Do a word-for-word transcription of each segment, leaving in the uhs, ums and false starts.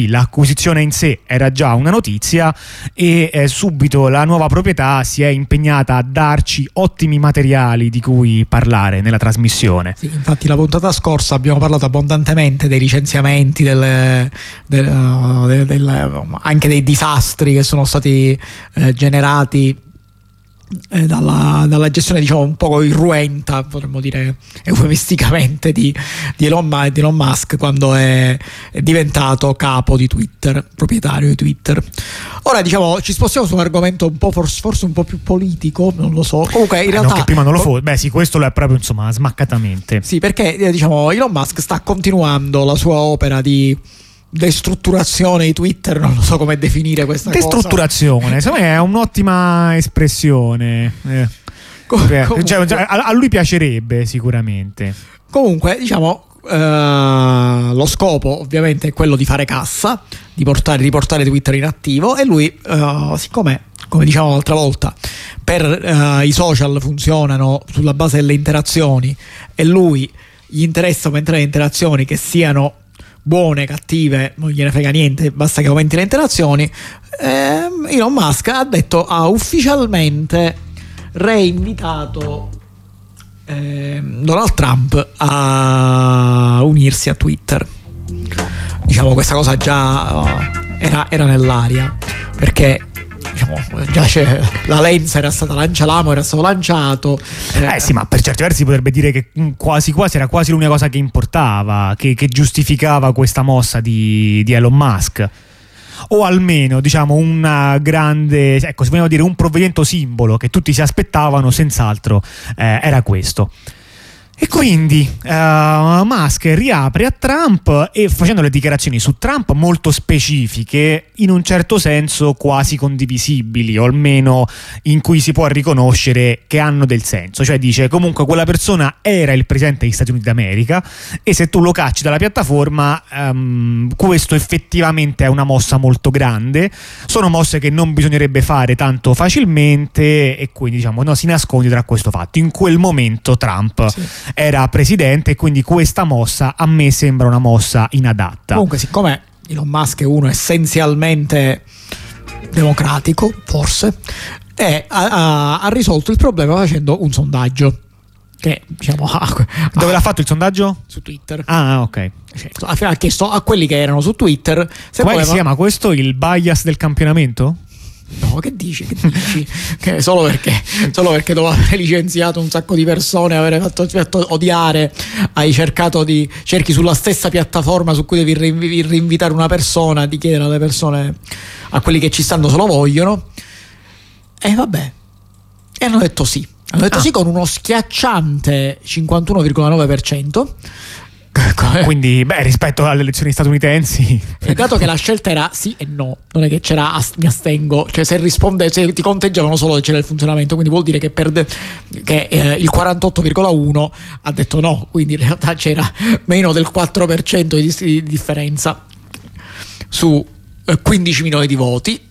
L'acquisizione in sé era già una notizia e eh, subito la nuova proprietà si è impegnata a darci ottimi materiali di cui parlare nella trasmissione. Sì, infatti la puntata scorsa abbiamo parlato abbondantemente dei licenziamenti, del, del, uh, del, del, anche dei disastri che sono stati eh, generati Eh, dalla, dalla gestione, diciamo, un po' irruenta, potremmo dire eufemisticamente, di, di, Elon, di Elon Musk quando è, è diventato capo di Twitter, proprietario di Twitter. Ora, diciamo, ci spostiamo su un argomento un po' forse, forse un po' più politico, non lo so. Comunque in eh, realtà non che prima non lo fosse. Beh sì, questo lo è proprio, insomma, smaccatamente. Sì, perché eh, diciamo Elon Musk sta continuando la sua opera di destrutturazione di Twitter, non lo so come definire questa destrutturazione, cosa. Secondo me è un'ottima espressione. Eh. Com- cioè, cioè, a, a lui piacerebbe sicuramente. Comunque, diciamo, eh, lo scopo ovviamente è quello di fare cassa, di portare, di portare Twitter in attivo, e lui, eh, siccome, come dicevamo l'altra volta, per eh, i social funzionano sulla base delle interazioni e lui gli interessa aumentare le interazioni, che siano buone, cattive, non gliene frega niente, basta che aumenti le interazioni. eh, Elon Musk ha detto, ha ufficialmente reinvitato eh, Donald Trump a unirsi a Twitter. Diciamo, questa cosa già uh, era, era nell'aria, perché diciamo, già c'è, la lenza era stata lanciata, l'amo era stato lanciato. Eh, eh sì, ma per certi versi potrebbe dire che quasi quasi era quasi l'unica cosa che importava, che, che giustificava questa mossa di, di Elon Musk. O almeno, diciamo, una grande, ecco, se vogliamo dire un provvedimento simbolo che tutti si aspettavano, senz'altro eh, era questo. E quindi uh, Musk riapre a Trump, e facendo le dichiarazioni su Trump molto specifiche, in un certo senso quasi condivisibili, o almeno in cui si può riconoscere che hanno del senso. Cioè dice, comunque quella persona era il presidente degli Stati Uniti d'America, e se tu lo cacci dalla piattaforma, um, questo effettivamente è una mossa molto grande. Sono mosse che non bisognerebbe fare tanto facilmente, e quindi, diciamo, no, si nasconde tra questo fatto. In quel momento Trump sì. era presidente, e quindi questa mossa a me sembra una mossa inadatta. Comunque, siccome Elon Musk è uno essenzialmente democratico, forse, e ha, ha, ha risolto il problema facendo un sondaggio che, diciamo, ha, dove l'ha fatto il sondaggio? Su Twitter. Ah, ok. Cioè, ha chiesto a quelli che erano su Twitter se come voleva... si chiama questo? Il bias del campionamento? No, che dici? Che dici? Che solo perché solo perché dopo aver licenziato un sacco di persone, aver fatto, fatto odiare, hai cercato di cerchi sulla stessa piattaforma su cui devi rinvi, rinvitare una persona, di chiedere alle persone, a quelli che ci stanno se lo vogliono. E vabbè. E hanno detto sì. Hanno detto ah. sì con uno schiacciante cinquantuno virgola nove per cento. Quindi, beh, rispetto alle elezioni statunitensi, il dato che la scelta era sì e no, non è che c'era ast- mi astengo, cioè se risponde, se ti conteggiavano solo se c'era il funzionamento, quindi vuol dire che, perde, che eh, il quarantotto virgola uno ha detto no, quindi in realtà c'era meno del quattro per cento di, di differenza su eh, quindici milioni di voti.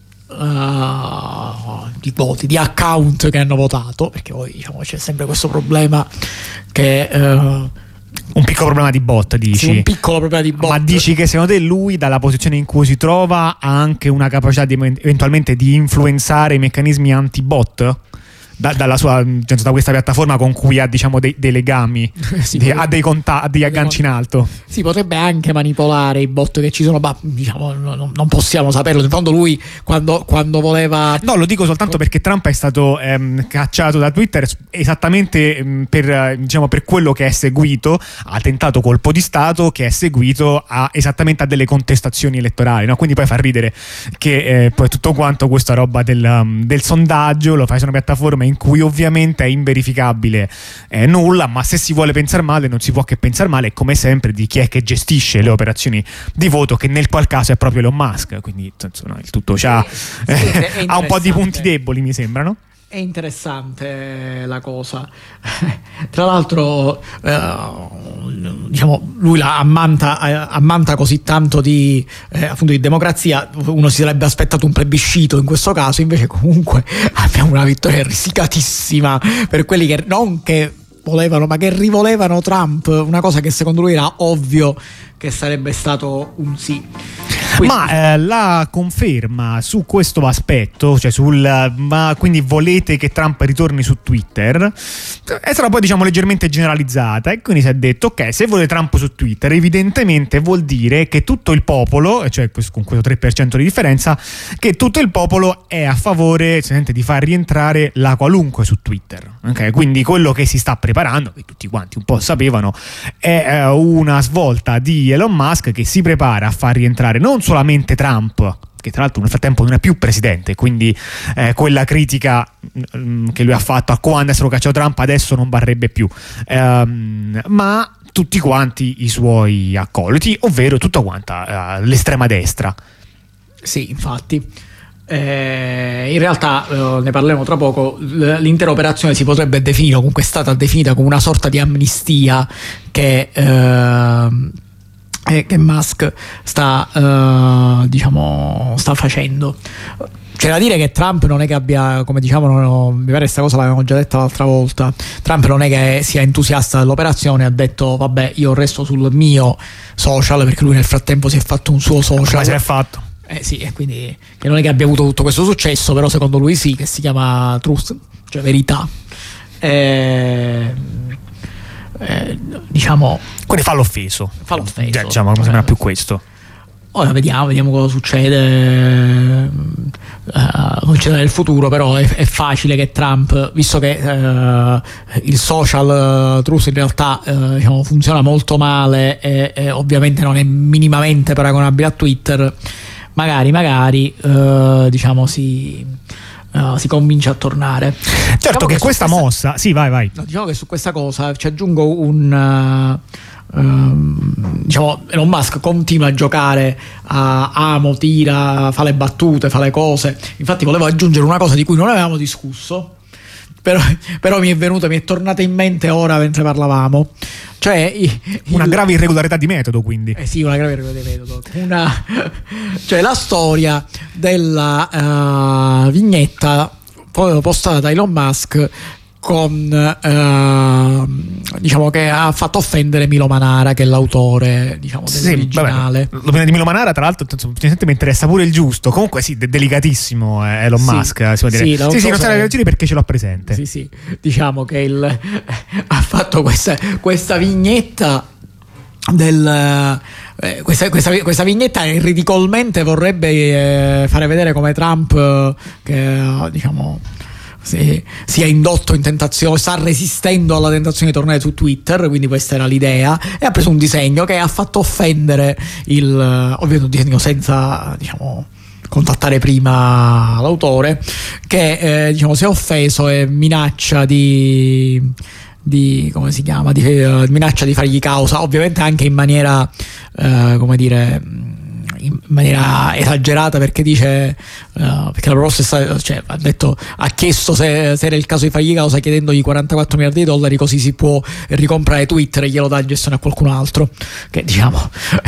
Uh, di voti, di account che hanno votato, perché poi, diciamo, c'è sempre questo problema che uh, un piccolo problema di bot, dici? Sì, un piccolo problema di bot. Ma dici che secondo te lui, dalla posizione in cui si trova, ha anche una capacità di, eventualmente di influenzare i meccanismi anti-bot? Da, dalla sua, cioè, da questa piattaforma con cui ha, diciamo, dei, dei legami, sì, di, ha dei contatti, ha degli agganci in alto. Si potrebbe anche manipolare i bot che ci sono, ma diciamo non, non possiamo saperlo. In fondo lui quando, quando voleva, no, lo dico soltanto perché Trump è stato ehm, cacciato da Twitter esattamente ehm, per, diciamo, per quello che è seguito, ha tentato colpo di stato che è seguito a, esattamente a delle contestazioni elettorali, no? Quindi poi fa ridere che eh, poi tutto quanto questa roba del, um, del sondaggio lo fai su una piattaforma in cui ovviamente è inverificabile eh, nulla, ma se si vuole pensare male non si può che pensare male, come sempre, di chi è che gestisce le operazioni di voto, che nel qual caso è proprio Elon Musk, quindi insomma, il tutto c'ha, eh, ha un po' di punti deboli, mi sembra, no? È interessante la cosa. Tra l'altro, eh, diciamo, lui la ammanta, ammanta così tanto di, eh, appunto, di democrazia. Uno si sarebbe aspettato un plebiscito in questo caso, invece comunque abbiamo una vittoria risicatissima per quelli che non che volevano, ma che rivolevano Trump, una cosa che secondo lui era ovvio che sarebbe stato un sì. Quindi, ma eh, la conferma su questo aspetto, cioè sul ma quindi volete che Trump ritorni su Twitter, è stata poi diciamo leggermente generalizzata, e quindi si è detto ok, se vuole Trump su Twitter evidentemente vuol dire che tutto il popolo, cioè con questo tre per cento di differenza, che tutto il popolo è a favore di far rientrare la qualunque su Twitter, okay? Quindi quello che si sta preparando, che tutti quanti un po' sapevano, è eh, una svolta di Elon Musk che si prepara a far rientrare non solamente Trump, che tra l'altro nel frattempo non è più presidente, quindi eh, quella critica mh, che lui ha fatto a quando è stato cacciato Trump adesso non varrebbe più, ehm, ma tutti quanti i suoi accoliti, ovvero tutta quanta uh, l'estrema destra. Sì, infatti. Eh, in realtà eh, ne parleremo tra poco. L'intera operazione si potrebbe definire, comunque è stata definita come una sorta di amnistia che eh, che Musk sta uh, diciamo sta facendo. C'è da dire che Trump non è che abbia, come diciamo, non, mi pare questa cosa l'avevamo già detta l'altra volta, Trump non è che sia entusiasta dell'operazione, ha detto vabbè io resto sul mio social, perché lui nel frattempo si è fatto un suo social. Ma si è fatto. Eh sì, e quindi che non è che abbia avuto tutto questo successo, però secondo lui sì, che si chiama Truth, cioè verità. Eh, eh, diciamo, quindi fa l'offeso. Fa l'offeso. Cioè, diciamo, mi sembra più questo. Ora vediamo, vediamo cosa succede, uh, succede nel futuro, però è, è facile che Trump, visto che uh, il social uh, Truth in realtà uh, diciamo, funziona molto male e, e ovviamente non è minimamente paragonabile a Twitter, magari magari uh, diciamo si, uh, si convince a tornare. Certo, diciamo che, che questa, questa mossa, sì vai vai. No, diciamo che su questa cosa ci aggiungo un... Uh, Um, diciamo Elon Musk continua a giocare a amo, tira, fa le battute, fa le cose. Infatti volevo aggiungere una cosa di cui non avevamo discusso, però, però mi è venuta, mi è tornata in mente ora mentre parlavamo, cioè il, una grave irregolarità di metodo, quindi eh sì, una grave irregolarità di metodo, una, cioè la storia della uh, vignetta postata da Elon Musk con uh, diciamo che ha fatto offendere Milo Manara, che è l'autore, diciamo, dell'originale. Sì, l'opinione di Milo Manara, tra l'altro, mi interessa pure il giusto. Comunque sì, de- delicatissimo eh, Elon sì, Musk, si può dire. Sì, sì, sì, non sarà reagire perché ce l'ho presente. Sì, sì, diciamo che il, ha fatto questa, questa vignetta del eh, questa, questa, questa vignetta ridicolmente vorrebbe eh, fare vedere come Trump eh, che diciamo Si, si è indotto in tentazione, sta resistendo alla tentazione di tornare su Twitter, quindi questa era l'idea, e ha preso un disegno che ha fatto offendere il, ovviamente un disegno senza, diciamo, contattare prima l'autore, che eh, diciamo si è offeso e minaccia di di come si chiama di, uh, minaccia di fargli causa, ovviamente anche in maniera uh, come dire in maniera esagerata, perché dice uh, perché la proposta, cioè, ha detto, ha chiesto se, se era il caso di fargli causa, chiedendogli quarantaquattro miliardi di dollari così si può ricomprare Twitter e glielo dà in gestione a qualcun altro, che diciamo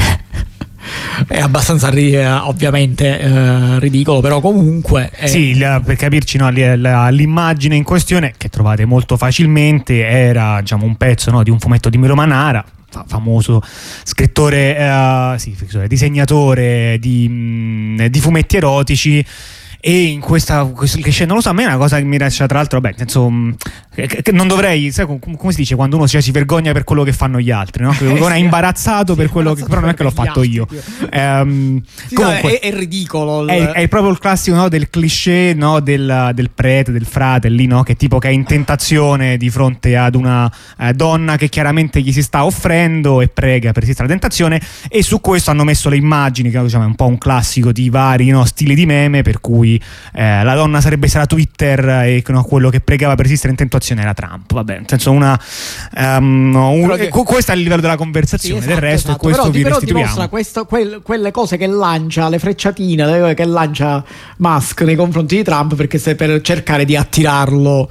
è abbastanza ovviamente eh, ridicolo, però comunque è... sì, la, per capirci, no, la, l'immagine in questione, che trovate molto facilmente, era, diciamo, un pezzo, no, di un fumetto di Milo Manara, famoso scrittore, uh, sì, disegnatore di, mh, di fumetti erotici. E in questa, questo, che scena, non lo so, a me è una cosa che mi lascia, tra l'altro, vabbè, nel senso, che, che non dovrei, sai, come, come si dice quando uno cioè, si vergogna per quello che fanno gli altri, no? Che uno è imbarazzato per quello che, però non è che l'ho fatto io. Um, sì, comunque, no, è, è ridicolo. È, è proprio il classico, no, del cliché, no, del, del prete, del frate lì, no, che tipo che è in tentazione di fronte ad una eh, donna che chiaramente gli si sta offrendo e prega per resistere alla tentazione, e su questo hanno messo le immagini, che diciamo, è un po' un classico di vari, no, stili di meme, per cui Eh, la donna sarebbe stata Twitter e no, quello che pregava per resistere in tentazione era Trump. Vabbè, nel senso, una um, un, che... questo è il livello della conversazione, sì, esatto, del resto, esatto. Questo però, vi però restituiamo. Dimostra questo, quel, quelle cose che lancia, le frecciatine che lancia Musk nei confronti di Trump, perché se per cercare di attirarlo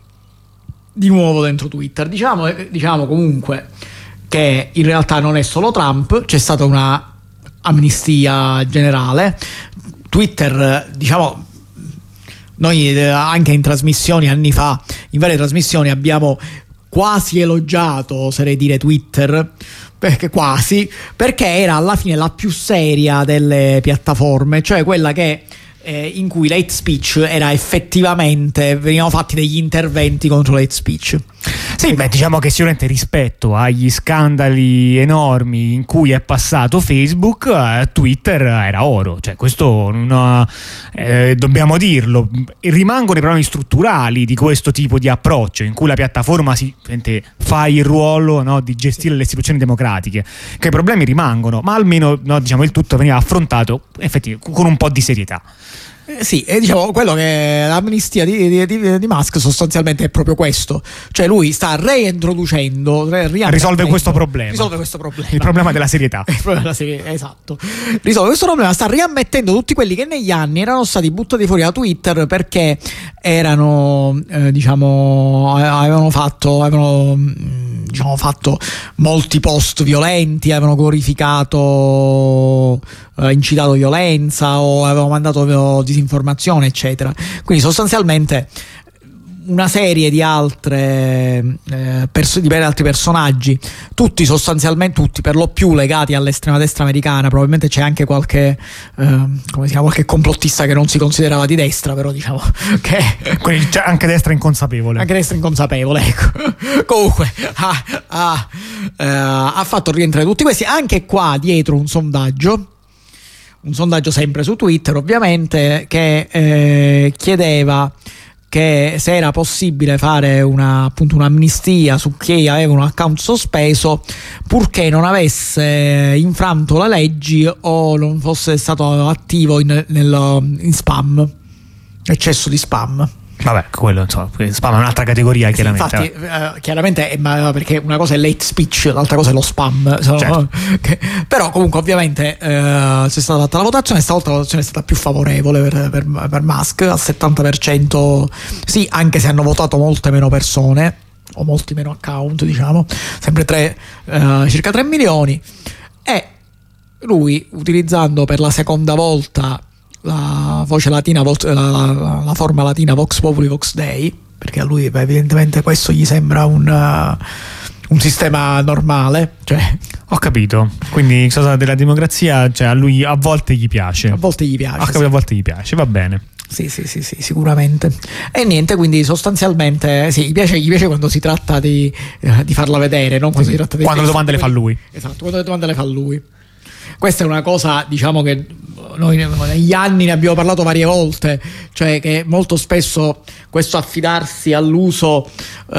di nuovo dentro Twitter. Diciamo, diciamo comunque che in realtà non è solo Trump, c'è stata una amnistia generale. Twitter, diciamo, noi anche in trasmissioni anni fa, in varie trasmissioni abbiamo quasi elogiato, oserei dire, Twitter, perché quasi, perché era alla fine la più seria delle piattaforme, cioè quella che eh, in cui l'hate speech era effettivamente, venivano fatti degli interventi contro l'hate speech. Sì, beh, diciamo che sicuramente rispetto agli scandali enormi in cui è passato Facebook, eh, Twitter era oro, cioè questo non, eh, dobbiamo dirlo. Rimangono i problemi strutturali di questo tipo di approccio, in cui la piattaforma si, fa il ruolo, no, di gestire le istituzioni democratiche, che i problemi rimangono, ma almeno, no, diciamo, il tutto veniva affrontato effettivamente con un po' di serietà. Eh sì, e diciamo quello che l'amnistia di, di, di, di Musk sostanzialmente è proprio questo, cioè lui sta reintroducendo, risolve questo problema, risolve questo problema, il problema della serietà, il problema della serietà, esatto, risolve questo problema, sta riammettendo tutti quelli che negli anni erano stati buttati fuori da Twitter perché erano, eh, diciamo, avevano fatto, avevano, diciamo, fatto molti post violenti, avevano glorificato, eh, incitato violenza o avevano mandato disinformazione, eccetera. Quindi sostanzialmente una serie di altre eh, pers- di altri personaggi, tutti sostanzialmente, tutti per lo più legati all'estrema destra americana. Probabilmente c'è anche qualche eh, come si chiama, qualche complottista che non si considerava di destra, però diciamo che quindi c'è anche destra inconsapevole, anche destra inconsapevole, ecco. Comunque ha, ha, eh, ha fatto rientrare tutti questi, anche qua dietro un sondaggio un sondaggio sempre su Twitter, ovviamente, che eh, chiedeva che se era possibile fare una, appunto, un'amnistia su chi aveva un account sospeso purché non avesse infranto le leggi o non fosse stato attivo in, nel, in spam, eccesso di spam. Vabbè, quello insomma, spam è un'altra categoria, chiaramente. Sì, infatti, eh, chiaramente, è, ma perché una cosa è l'hate speech, l'altra cosa è lo spam. So, certo. che, però, comunque, ovviamente, eh, c'è stata fatta la votazione. Stavolta la votazione è stata più favorevole per, per, per Musk al settanta per cento. Sì, anche se hanno votato molte meno persone, o molti meno account, diciamo, sempre tre, eh, circa tre milioni. E lui, utilizzando per la seconda volta la voce latina, la, la, la forma latina Vox Populi Vox Dei, perché a lui evidentemente questo gli sembra un, uh, un sistema normale, cioè, ho capito, quindi cosa della democrazia, cioè a lui a volte gli piace, a volte gli piace, ho capito, sì. A volte gli piace, va bene. Sì, sì, sì, sì, sicuramente. E niente, quindi sostanzialmente sì, gli piace, gli piace quando si tratta di, eh, di farla vedere, non quando si tratta di quando le domande le fa lui. Esatto, quando le domande le fa lui. Questa è una cosa, diciamo, che noi negli anni ne abbiamo parlato varie volte, cioè che molto spesso questo affidarsi all'uso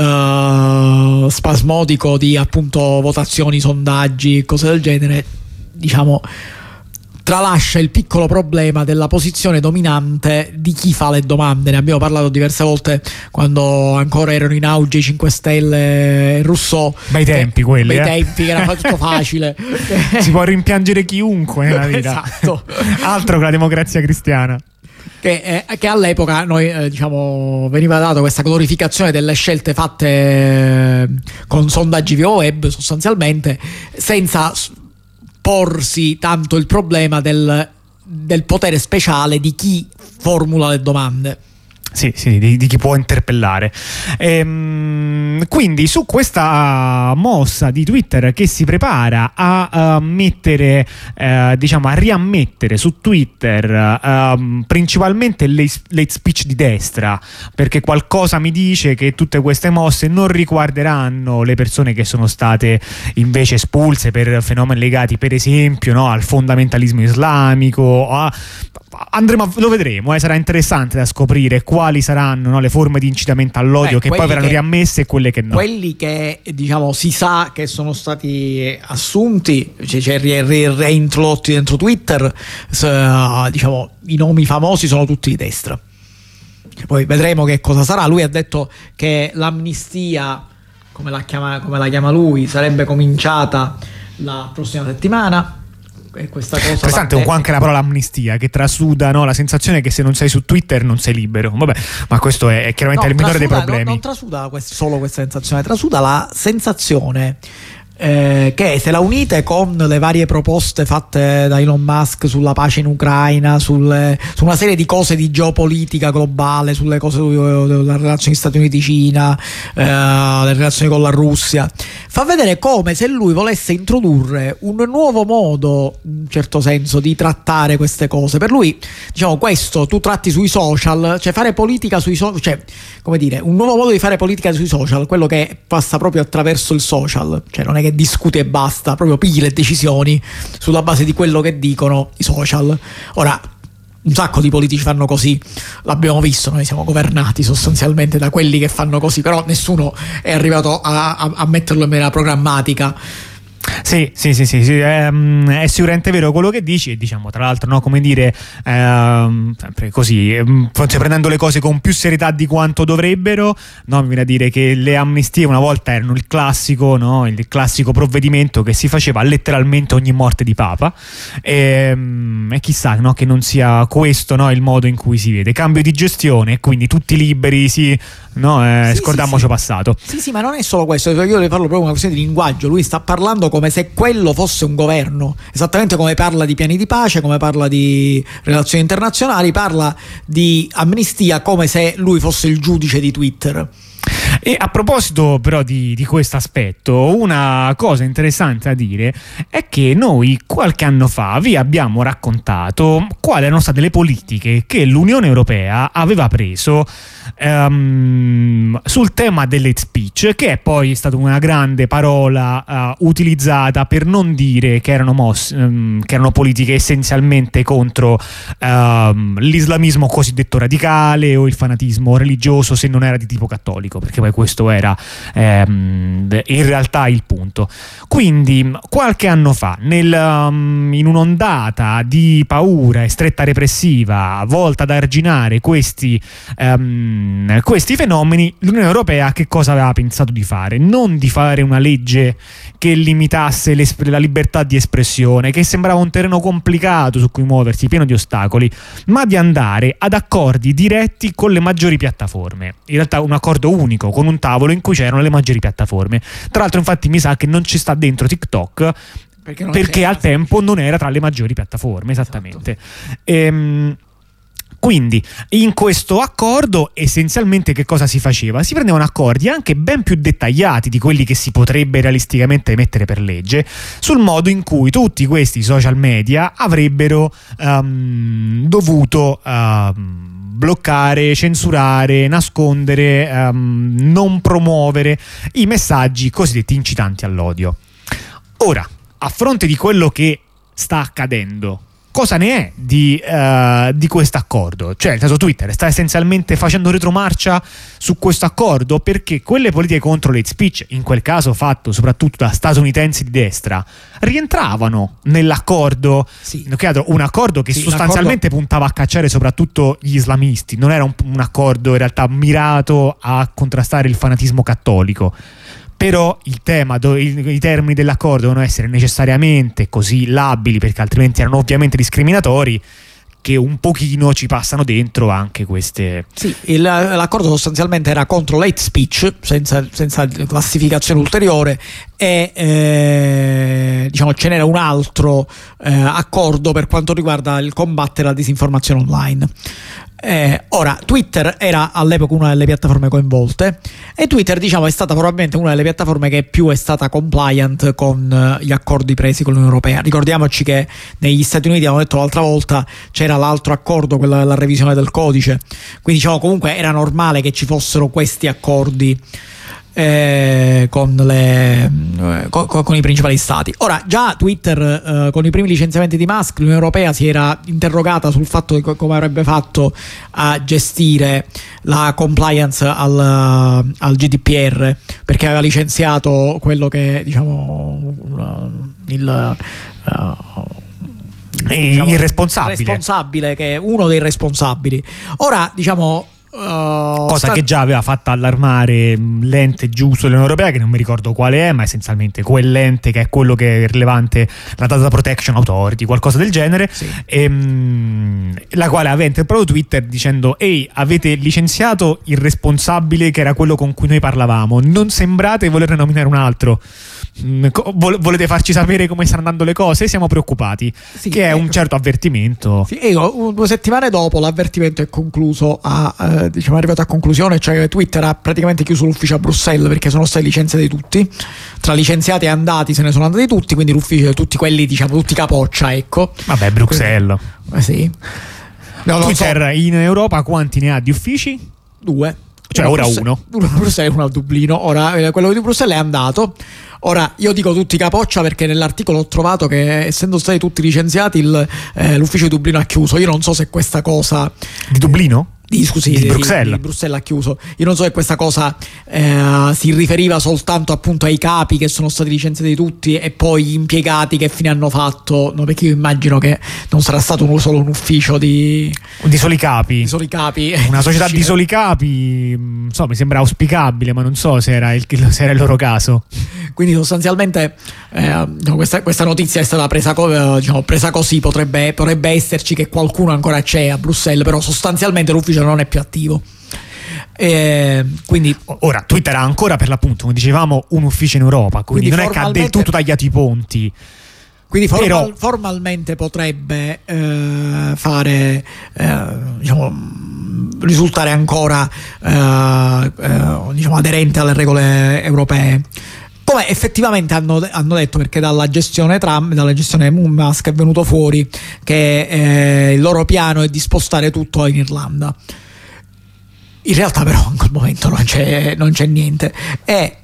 uh, spasmodico di, appunto, votazioni, sondaggi, cose del genere, diciamo, tralascia il piccolo problema della posizione dominante di chi fa le domande. Ne abbiamo parlato diverse volte quando ancora erano in auge i cinque Stelle e Rousseau. Bei tempi quelli, bei eh? tempi, che era tutto facile. Si può rimpiangere chiunque nella vita. Esatto. Altro che la democrazia cristiana. Che, eh, che all'epoca noi eh, diciamo veniva dato questa glorificazione delle scelte fatte eh, con sondaggi via web, sostanzialmente, senza porsi tanto il problema del, del potere speciale di chi formula le domande. Sì, sì, di, di chi può interpellare. Ehm, quindi su questa mossa di Twitter che si prepara a uh, mettere, uh, diciamo, a riammettere su Twitter uh, principalmente l'hate speech di destra, perché qualcosa mi dice che tutte queste mosse non riguarderanno le persone che sono state invece espulse per fenomeni legati, per esempio, no, al fondamentalismo islamico. A, andremo a, lo vedremo, eh, sarà interessante da scoprire quali saranno, no, le forme di incitamento all'odio, Beh, che poi verranno che, riammesse, e quelle che no. Quelli che, diciamo, si sa che sono stati assunti, cioè, cioè reintrodotti dentro Twitter, uh, diciamo, i nomi famosi sono tutti di destra. Poi vedremo che cosa sarà. Lui ha detto che l'amnistia, come la chiama, come la chiama lui, sarebbe cominciata la prossima settimana. E questa cosa interessante un po' anche la parola amnistia, che trasuda, no, la sensazione che se non sei su Twitter non sei libero. Vabbè, ma questo è, è chiaramente no, il minore trasuda, dei problemi. Non, non trasuda quest- solo questa sensazione, trasuda la sensazione eh, che se la unite con le varie proposte fatte da Elon Musk sulla pace in Ucraina, sulle, su una serie di cose di geopolitica globale, sulle cose delle relazioni Stati Uniti-Cina, eh, le relazioni con la Russia, fa vedere come se lui volesse introdurre un nuovo modo, in un certo senso, di trattare queste cose. Per lui, diciamo, questo tu tratti sui social, cioè fare politica sui social, cioè, come dire, un nuovo modo di fare politica sui social, quello che passa proprio attraverso il social, cioè non è che discuti e basta, proprio pigli le decisioni sulla base di quello che dicono i social. Ora, un sacco di politici fanno così, l'abbiamo visto, noi siamo governati sostanzialmente da quelli che fanno così, però nessuno è arrivato a, a, a metterlo in maniera programmatica. Sì, sì, sì, sì, sì. È, è sicuramente vero quello che dici, e diciamo tra l'altro, no, come dire, ehm, sempre così, forse prendendo le cose con più serietà di quanto dovrebbero, no, mi viene a dire che le amnistie una volta erano il classico, no, il classico provvedimento che si faceva letteralmente ogni morte di papa, e, e chissà, no, che non sia questo, no, il modo in cui si vede cambio di gestione e quindi tutti liberi, sì, no, eh, sì, scordiamoci sì, sì. passato. Sì, sì, ma non è solo questo, io le parlo proprio una questione di linguaggio, lui sta parlando come se quello fosse un governo, esattamente come parla di piani di pace, come parla di relazioni internazionali, parla di amnistia come se lui fosse il giudice di Twitter. E a proposito però di, di questo aspetto, una cosa interessante da dire è che noi qualche anno fa vi abbiamo raccontato quali erano state le politiche che l'Unione Europea aveva preso um, sul tema dell'hate speech, che è poi stata una grande parola uh, utilizzata per non dire che erano, mos- um, che erano politiche essenzialmente contro um, l'islamismo cosiddetto radicale o il fanatismo religioso, se non era di tipo cattolico, perché poi questo era ehm, in realtà il punto. Quindi qualche anno fa, nel, um, in un'ondata di paura e stretta repressiva volta ad arginare questi, um, questi fenomeni, l'Unione Europea che cosa aveva pensato di fare? Non di fare una legge che limitasse la libertà di espressione, che sembrava un terreno complicato su cui muoversi, pieno di ostacoli, ma di andare ad accordi diretti con le maggiori piattaforme. In realtà un accordo unico, con un tavolo in cui c'erano le maggiori piattaforme. Tra l'altro, infatti, mi sa che non ci sta dentro TikTok perché, perché al tempo non era tra le maggiori piattaforme, esattamente. Esatto. Ehm, Quindi in questo accordo essenzialmente che cosa si faceva? Si prendevano accordi anche ben più dettagliati di quelli che si potrebbe realisticamente mettere per legge sul modo in cui tutti questi social media avrebbero um, dovuto um, bloccare, censurare, nascondere, um, non promuovere i messaggi cosiddetti incitanti all'odio. Ora, a fronte di quello che sta accadendo, cosa ne è di, uh, di questo accordo? Cioè, nel senso, Twitter sta essenzialmente facendo retromarcia su questo accordo, perché quelle politiche contro l'hate speech, in quel caso fatto soprattutto da statunitensi di destra, rientravano nell'accordo, sì. un accordo che sì, sostanzialmente puntava a cacciare soprattutto gli islamisti, non era un, un accordo in realtà mirato a contrastare il fanatismo cattolico. Però il tema, i, i termini dell'accordo devono essere necessariamente così labili, perché altrimenti erano ovviamente discriminatori, che un pochino ci passano dentro anche queste. Sì, il, l'accordo sostanzialmente era contro l'hate speech, senza, senza classificazione ulteriore, e eh, diciamo ce n'era un altro eh, accordo per quanto riguarda il combattere la disinformazione online. Eh, ora, Twitter era all'epoca una delle piattaforme coinvolte, e Twitter, diciamo, è stata probabilmente una delle piattaforme che più è stata compliant con uh, gli accordi presi con l'Unione Europea. Ricordiamoci che negli Stati Uniti, abbiamo detto l'altra volta, c'era l'altro accordo, quella della revisione del codice, quindi diciamo comunque era normale che ci fossero questi accordi Eh, con, le, eh, con, con i principali stati. Ora, già Twitter eh, con i primi licenziamenti di Musk, l'Unione Europea si era interrogata sul fatto di come avrebbe fatto a gestire la compliance al, al G D P R, perché aveva licenziato quello che, diciamo, il uh, diciamo, il responsabile. responsabile che è uno dei responsabili. Ora, diciamo, Uh, cosa sta... che già aveva fatto allarmare l'ente giusto dell'Unione Europea, che non mi ricordo quale è, ma essenzialmente quell'ente che è quello che è rilevante, la Data Protection Authority, qualcosa del genere. Sì. E, la quale aveva interpretato Twitter dicendo: ehi, avete licenziato il responsabile che era quello con cui noi parlavamo, non sembrate voler nominare un altro, volete farci sapere come stanno andando le cose, siamo preoccupati. Sì, che è un certo avvertimento. Sì, io, due settimane dopo l'avvertimento è concluso a, eh, diciamo è arrivato a conclusione, cioè che Twitter ha praticamente chiuso l'ufficio a Bruxelles perché sono state licenze di tutti, tra licenziati e andati se ne sono andati tutti, quindi l'ufficio di tutti quelli, diciamo tutti capoccia, ecco. Vabbè, Bruxelles. Eh sì. No, Twitter so. In Europa quanti ne ha di uffici? Due. Cioè uno ora Bruxelles, uno. Uno a Bruxelles e uno a Dublino. Ora eh, quello di Bruxelles è andato. Ora io dico tutti capoccia perché nell'articolo ho trovato che essendo stati tutti licenziati il, eh, l'ufficio di Dublino ha chiuso. Io non so se questa cosa di Dublino? Di, scusi, di, di Bruxelles. Di, di Bruxelles ha chiuso. Io non so se questa cosa eh, si riferiva soltanto appunto ai capi che sono stati licenziati tutti e poi gli impiegati che fine hanno fatto, no, perché io immagino che non sarà stato uno, solo un ufficio di di soli capi, di soli capi. Una società di soli capi, non so, mi sembra auspicabile, ma non so se era il, se era il loro caso. Quindi sostanzialmente eh, no, questa, questa notizia è stata presa, co- diciamo, presa così, potrebbe, potrebbe esserci che qualcuno ancora c'è a Bruxelles, però sostanzialmente l'ufficio non è più attivo. E quindi ora Twitter ha ancora per l'appunto, come dicevamo, un ufficio in Europa, quindi, quindi non è che ha del tutto tagliato i ponti. Quindi formal, Però, formalmente potrebbe eh, fare eh, diciamo risultare ancora eh, eh, diciamo aderente alle regole europee. Come effettivamente hanno, hanno detto, perché dalla gestione Trump, dalla gestione Musk è venuto fuori che eh, il loro piano è di spostare tutto in Irlanda. In realtà però in quel momento non c'è, non c'è niente. E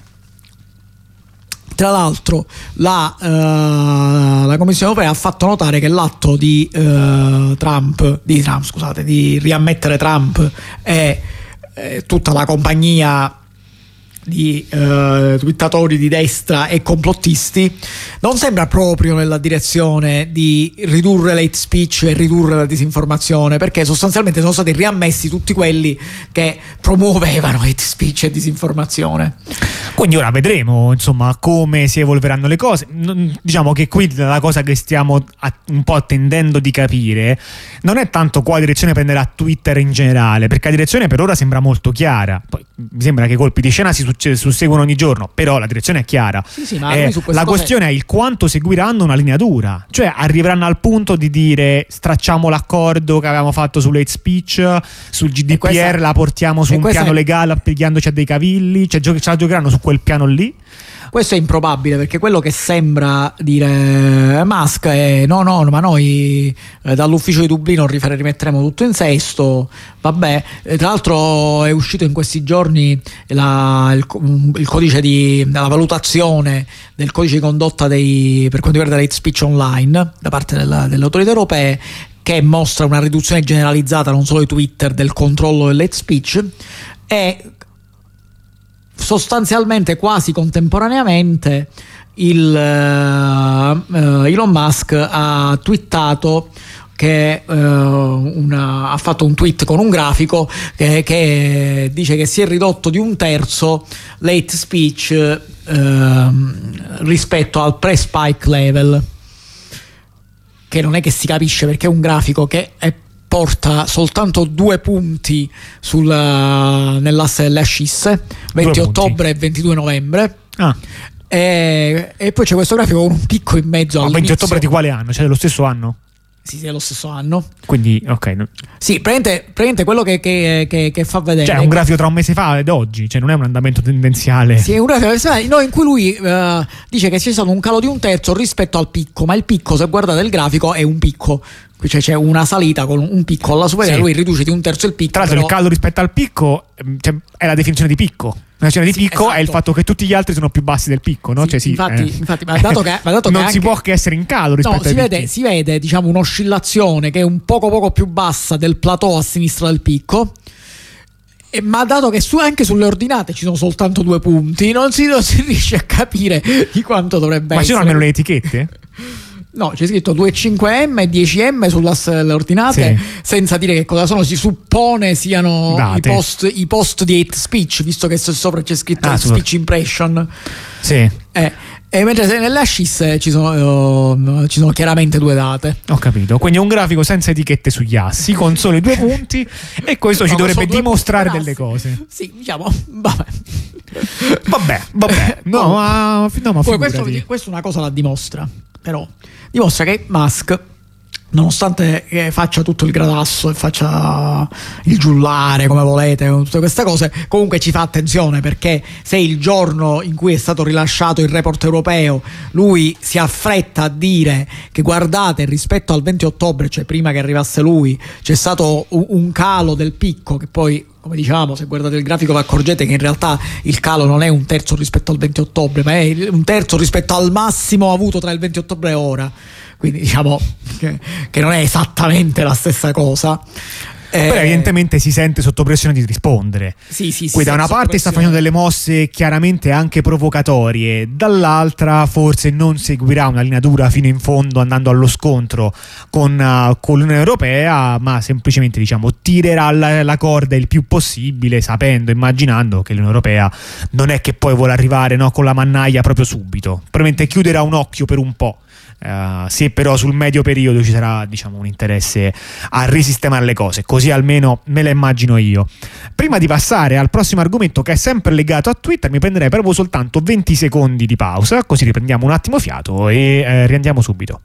tra l'altro la, uh, la Commissione Europea ha fatto notare che l'atto di uh, Trump, di Trump, scusate, di riammettere Trump e eh, tutta la compagnia di uh, twittatori di destra e complottisti non sembra proprio nella direzione di ridurre l'hate speech e ridurre la disinformazione, perché sostanzialmente sono stati riammessi tutti quelli che promuovevano hate speech e disinformazione. Quindi ora vedremo insomma come si evolveranno le cose. Diciamo che qui la cosa che stiamo a, un po' attendendo di capire non è tanto quale direzione prenderà Twitter in generale, perché la direzione per ora sembra molto chiara. Poi mi sembra che i colpi di scena si susseguono ogni giorno, però la direzione è chiara. Sì, sì, ma eh, su la cose... questione è il quanto seguiranno una linea dura, cioè arriveranno al punto di dire stracciamo l'accordo che avevamo fatto sull'hate speech, sul G D P R, questa... la portiamo su un piano è... legale applicandoci a dei cavilli, cioè gio- ce la giocheranno su quel piano lì. Questo è improbabile, perché quello che sembra dire Musk è no no ma noi eh, dall'ufficio di Dublino rimetteremo tutto in sesto, vabbè. E tra l'altro è uscito in questi giorni la, il, il codice di la valutazione del codice di condotta dei, per quanto riguarda l'hate speech online da parte della, delle autorità europee, che mostra una riduzione generalizzata non solo di Twitter del controllo dell'hate speech, e sostanzialmente quasi contemporaneamente il, uh, uh, Elon Musk ha twittato che uh, una, ha fatto un tweet con un grafico che, che dice che si è ridotto di un terzo l'hate speech uh, rispetto al pre-spike level, che non è che si capisce perché è un grafico che è porta soltanto due punti sulla, nell'asse delle ascisse, venti ottobre e ventidue novembre. Ah. E, e poi c'è questo grafico con un picco in mezzo. Ma venti ottobre di quale anno? Cioè dello stesso anno? Sì, sì, è lo stesso anno. Quindi, ok. No. Sì, praticamente, praticamente quello che, che, che, che fa vedere. Cioè, è un grafico tra un mese fa ed oggi, cioè non è un andamento tendenziale. Sì, è un grafico no, in cui lui uh, dice che c'è stato un calo di un terzo rispetto al picco, ma il picco, se guardate il grafico, è un picco. Cioè c'è una salita con un picco alla superiore, sì. Lui riduce di un terzo il picco. Tra l'altro, però... il calo rispetto al picco, cioè, è la definizione di picco. La definizione di picco, sì, esatto. È il fatto che tutti gli altri sono più bassi del picco, no? Sì, cioè, sì, infatti, eh. infatti, ma dato che, ma dato non che si anche... può che essere in calo rispetto no, ai si picchi. vede, si vede, diciamo, un'oscillazione che è un poco poco più bassa del plateau a sinistra del picco. E, ma dato che su, anche sulle ordinate ci sono soltanto due punti, non si, non si riesce a capire di quanto dovrebbe ma essere. Ma ci sono almeno le etichette? No, c'è scritto due virgola cinque emme e dieci emme sull'asse delle ordinate, sì. Senza dire che cosa sono. Si suppone siano i post, i post di hate speech, visto che sopra c'è scritto ah, hate speech impression. Sì. Eh, E mentre nelle ascisse ci sono, uh, ci sono chiaramente due date. Ho capito. Quindi è un grafico senza etichette sugli assi, con soli due punti, e questo no, ci dovrebbe dimostrare delle cose. Sì, diciamo, vabbè. Vabbè, vabbè. No, no, ma, no, ma poi questo, questo una cosa la dimostra, però dimostra che Musk, nonostante che faccia tutto il gradasso e faccia il giullare come volete, tutte queste cose, comunque ci fa attenzione, perché se il giorno in cui è stato rilasciato il report europeo lui si affretta a dire che guardate, rispetto al venti ottobre, cioè prima che arrivasse lui, c'è stato un calo del picco, che poi, come diciamo, se guardate il grafico vi accorgete che in realtà il calo non è un terzo rispetto al venti ottobre, ma è un terzo rispetto al massimo avuto tra il venti ottobre e ora. Quindi diciamo che, che non è esattamente la stessa cosa. Eh, Però evidentemente si sente sotto pressione di rispondere. Sì, sì, Qui sì, da una parte sta facendo delle mosse chiaramente anche provocatorie, dall'altra forse non seguirà una linea dura fino in fondo andando allo scontro con, uh, con l'Unione Europea, ma semplicemente diciamo tirerà la, la corda il più possibile, sapendo, immaginando che l'Unione Europea non è che poi vuole arrivare, no, con la mannaia proprio subito. Probabilmente chiuderà un occhio per un po'. Uh, se però sul medio periodo ci sarà, diciamo, un interesse a risistemare le cose, così almeno me la immagino io. Prima di passare al prossimo argomento, che è sempre legato a Twitter, mi prenderei proprio soltanto venti secondi di pausa, così riprendiamo un attimo fiato e eh, riandiamo subito.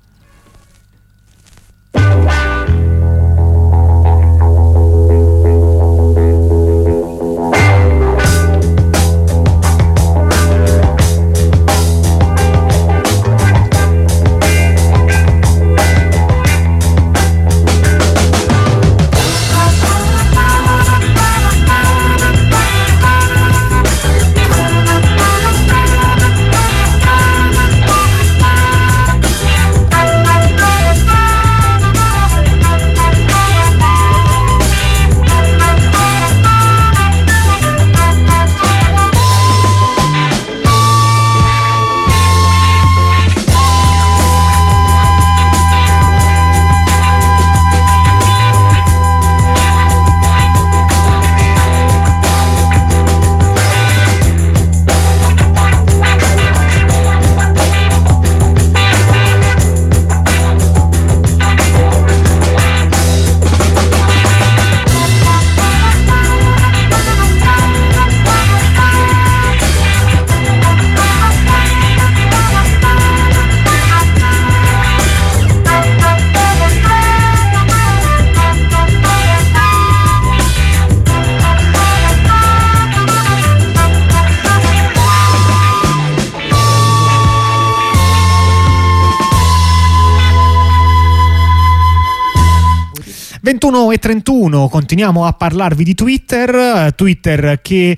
ventuno e trentuno, continuiamo a parlarvi di Twitter. Twitter che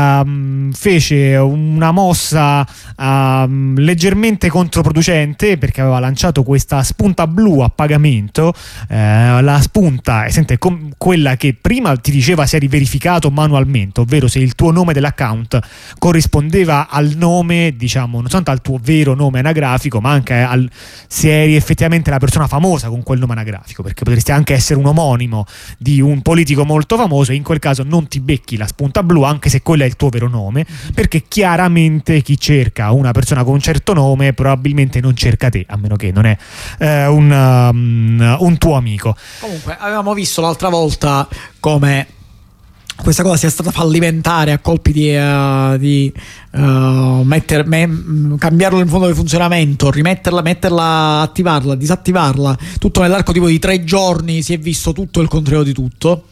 um, fece una mossa um, leggermente controproducente, perché aveva lanciato questa spunta blu a pagamento. Eh, la spunta è sempre com- quella che prima ti diceva se eri verificato manualmente, ovvero se il tuo nome dell'account corrispondeva al nome, diciamo, non soltanto al tuo vero nome anagrafico, ma anche al, se eri effettivamente la persona famosa con quel nome anagrafico, perché potresti anche essere un omonimo di un politico molto famoso, e in quel caso non ti becchi la spunta blu anche se quello è il tuo vero nome, perché chiaramente chi cerca una persona con un certo nome probabilmente non cerca te, a meno che non è eh, un, um, un tuo amico. Comunque avevamo visto l'altra volta come questa cosa sia stata fallimentare a colpi di, uh, di uh, metter, me, cambiarlo in fondo di funzionamento, rimetterla, metterla, attivarla, disattivarla, tutto nell'arco tipo di tre giorni si è visto tutto il contrario di tutto.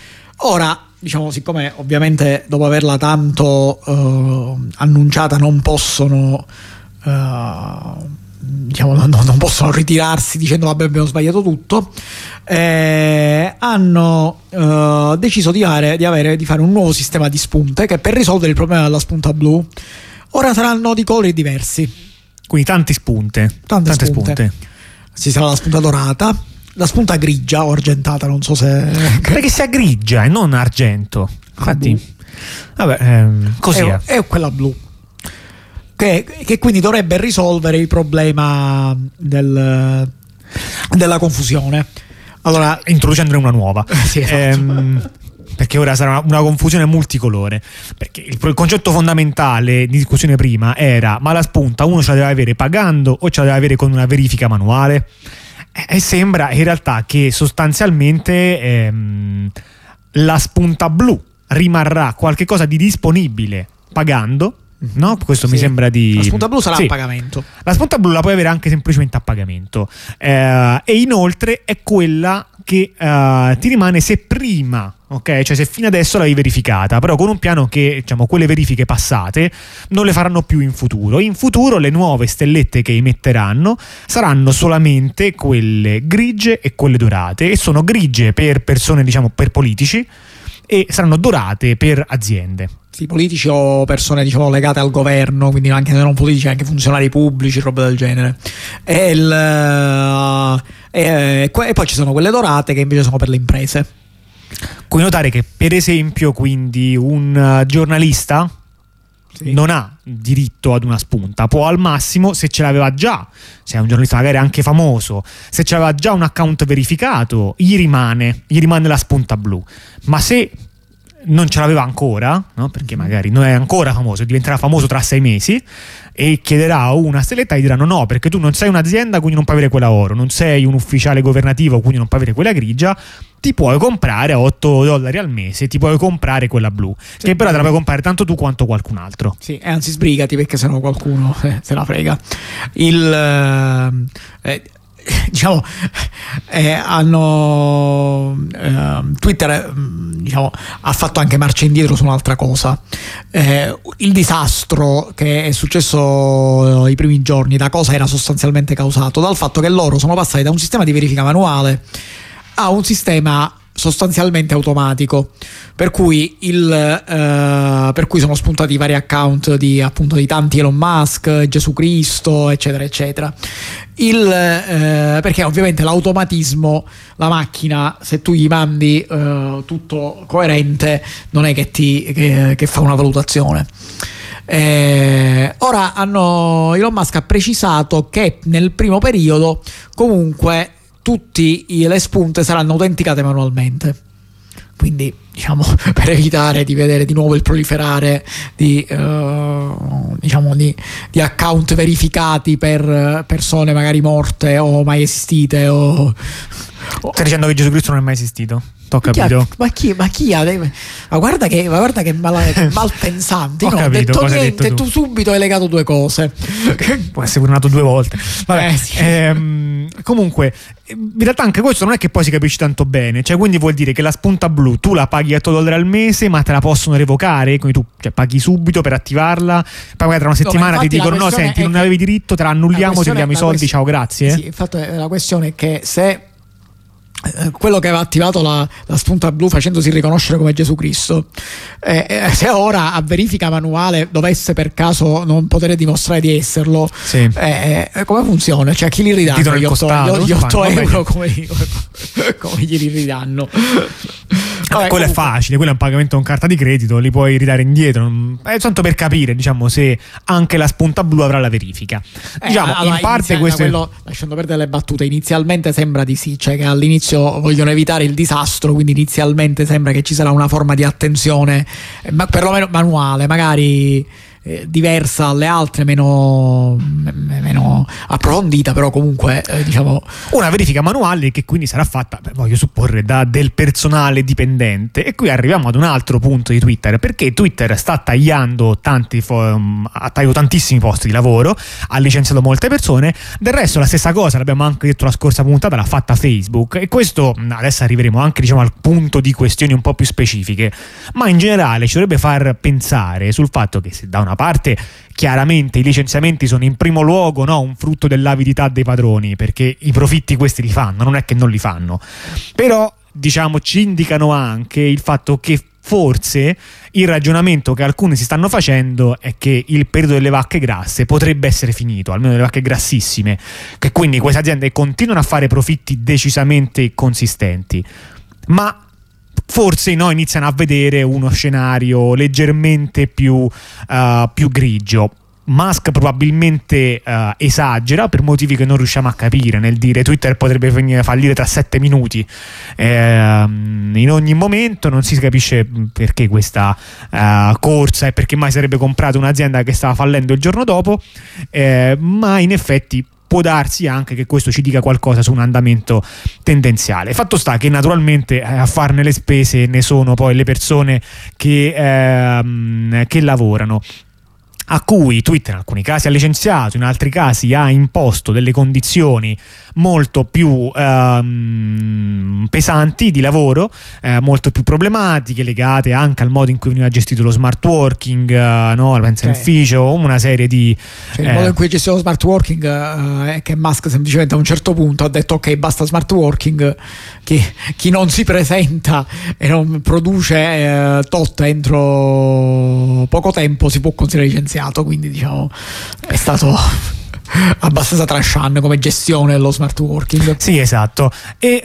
Ora, diciamo, siccome ovviamente dopo averla tanto uh, annunciata non possono uh, diciamo non, non possono ritirarsi dicendo vabbè abbiamo sbagliato tutto, eh, hanno eh, deciso di, avere, di, avere, di fare un nuovo sistema di spunte che per risolvere il problema della spunta blu ora saranno di colori diversi, quindi tante spunte tante, tante spunte. spunte Ci sarà la spunta dorata, la spunta grigia o argentata, non so se perché sia grigia e non argento, infatti vabbè, ehm, così è, è. è quella blu Che, che quindi dovrebbe risolvere il problema del, della confusione. Allora, introducendone una nuova. Sì, esatto. ehm, perché ora sarà una, una confusione multicolore, perché il, il concetto fondamentale di discussione prima era: ma la spunta uno ce la deve avere pagando o ce la deve avere con una verifica manuale? E sembra in realtà che sostanzialmente ehm, la spunta blu rimarrà qualche cosa di disponibile pagando, no? Questo sì. Mi sembra di... La spunta blu sarà sì. a pagamento. La spunta blu la puoi avere anche semplicemente a pagamento, eh, e inoltre è quella che uh, ti rimane se prima, ok? Cioè se fino adesso l'avevi verificata, però con un piano che, diciamo, quelle verifiche passate non le faranno più in futuro. In futuro le nuove stellette che emetteranno saranno solamente quelle grigie e quelle dorate, e sono grigie per persone, diciamo, per politici, e saranno dorate per aziende. Sì, politici o persone, diciamo, legate al governo, quindi anche non politici, anche funzionari pubblici, roba del genere. E, il, e, e poi ci sono quelle dorate che invece sono per le imprese. Puoi notare che, per esempio, quindi un giornalista sì. non ha diritto ad una spunta, può al massimo, se ce l'aveva già, se è un giornalista magari anche famoso, se ce l'aveva già un account verificato, gli rimane, gli rimane la spunta blu. Ma se non ce l'aveva ancora, no? Perché magari non è ancora famoso, diventerà famoso tra sei mesi e chiederà una stelletta, gli diranno: no, perché tu non sei un'azienda, quindi non puoi avere quella oro, non sei un ufficiale governativo, quindi non puoi avere quella grigia, ti puoi comprare a otto dollari al mese, ti puoi comprare quella blu, sì, che però te la puoi comprare tanto tu quanto qualcun altro. Sì, e anzi sbrigati, perché sennò qualcuno eh, se la frega. Il eh, diciamo eh, hanno eh, Twitter diciamo ha fatto anche marcia indietro su un'altra cosa. Eh, il disastro che è successo i primi giorni, da cosa era sostanzialmente causato? Dal fatto che loro sono passati da un sistema di verifica manuale a un sistema sostanzialmente automatico, per cui il eh, per cui sono spuntati i vari account di, appunto, di tanti Elon Musk, Gesù Cristo, eccetera eccetera. Il eh, perché ovviamente l'automatismo, la macchina, se tu gli mandi eh, tutto coerente, non è che ti che, che fa una valutazione. Eh, ora hanno Elon Musk ha precisato che nel primo periodo comunque tutte le spunte saranno autenticate manualmente, quindi diciamo per evitare di vedere di nuovo il proliferare di, uh, diciamo di, di account verificati per persone magari morte o mai esistite o, o... Stai dicendo che Gesù Cristo non è mai esistito? T'ho capito. Ma chi, ma chi ha, ma guarda che, ma guarda che mal, malpensante. Ho no, capito, detto cosa niente, hai detto tu? tu subito hai legato due cose. Può essere pure nato due volte. Vabbè, eh, sì. ehm, comunque in realtà anche questo non è che poi si capisce tanto bene, cioè quindi vuol dire che la spunta blu tu la paghi a otto dollari al mese, ma te la possono revocare, quindi tu, cioè, paghi subito per attivarla, poi magari tra una settimana no, ti dicono no, senti, non avevi diritto, te la annulliamo, ti diamo i soldi, ciao, grazie. Sì, infatti la questione è che se quello che aveva attivato la, la spunta blu facendosi riconoscere come Gesù Cristo, eh, eh, se ora a verifica manuale dovesse per caso non poter dimostrare di esserlo, sì. eh, eh, come funziona? Cioè chi li ridanno gli otto euro come, come glieli ridanno? Vabbè, quello comunque è facile, quello è un pagamento con carta di credito, li puoi ridare indietro, è tanto per capire, diciamo, se anche la spunta blu avrà la verifica. Eh, diciamo, allora, in parte questo quello, lasciando perdere le battute, inizialmente sembra di sì, cioè che all'inizio vogliono evitare il disastro, quindi inizialmente sembra che ci sarà una forma di attenzione, ma perlomeno manuale, magari eh, diversa dalle altre, meno, meno approfondita, però comunque eh, diciamo una verifica manuale che quindi sarà fatta, beh, voglio supporre, da del personale dipendente. E qui arriviamo ad un altro punto di Twitter, perché Twitter sta tagliando tanti ha tagliato tantissimi posti di lavoro, ha licenziato molte persone. Del resto la stessa cosa, l'abbiamo anche detto la scorsa puntata, l'ha fatta Facebook, e questo adesso arriveremo anche, diciamo, al punto di questioni un po' più specifiche, ma in generale ci dovrebbe far pensare sul fatto che, se da una parte chiaramente i licenziamenti sono in primo luogo, no, un frutto dell'avidità dei padroni, perché i profitti questi li fanno, non è che non li fanno, però diciamo ci indicano anche il fatto che forse il ragionamento che alcuni si stanno facendo è che il periodo delle vacche grasse potrebbe essere finito, almeno delle vacche grassissime, che quindi queste aziende continuano a fare profitti decisamente consistenti, ma forse no, iniziano a vedere uno scenario leggermente più, uh, più grigio. Musk probabilmente uh, esagera per motivi che non riusciamo a capire, nel dire Twitter potrebbe venire fallire tra sette minuti eh, in ogni momento. Non si capisce perché questa uh, corsa e perché mai sarebbe comprata un'azienda che stava fallendo il giorno dopo, eh, ma in effetti può darsi anche che questo ci dica qualcosa su un andamento tendenziale. Fatto sta che naturalmente a farne le spese ne sono poi le persone che, ehm, che lavorano, a cui Twitter in alcuni casi ha licenziato, in altri casi ha imposto delle condizioni molto più ehm, pesanti di lavoro, eh, molto più problematiche, legate anche al modo in cui veniva gestito lo smart working, eh, no? La pensa in Okay. ufficio, una serie di... Cioè, il eh, modo in cui gestisce lo smart working eh, è che Musk semplicemente a un certo punto ha detto ok, basta smart working, chi, chi non si presenta e non produce eh, tot entro poco tempo si può considerare licenziato, quindi diciamo è stato abbastanza trashant come gestione dello smart working. Sì, esatto. E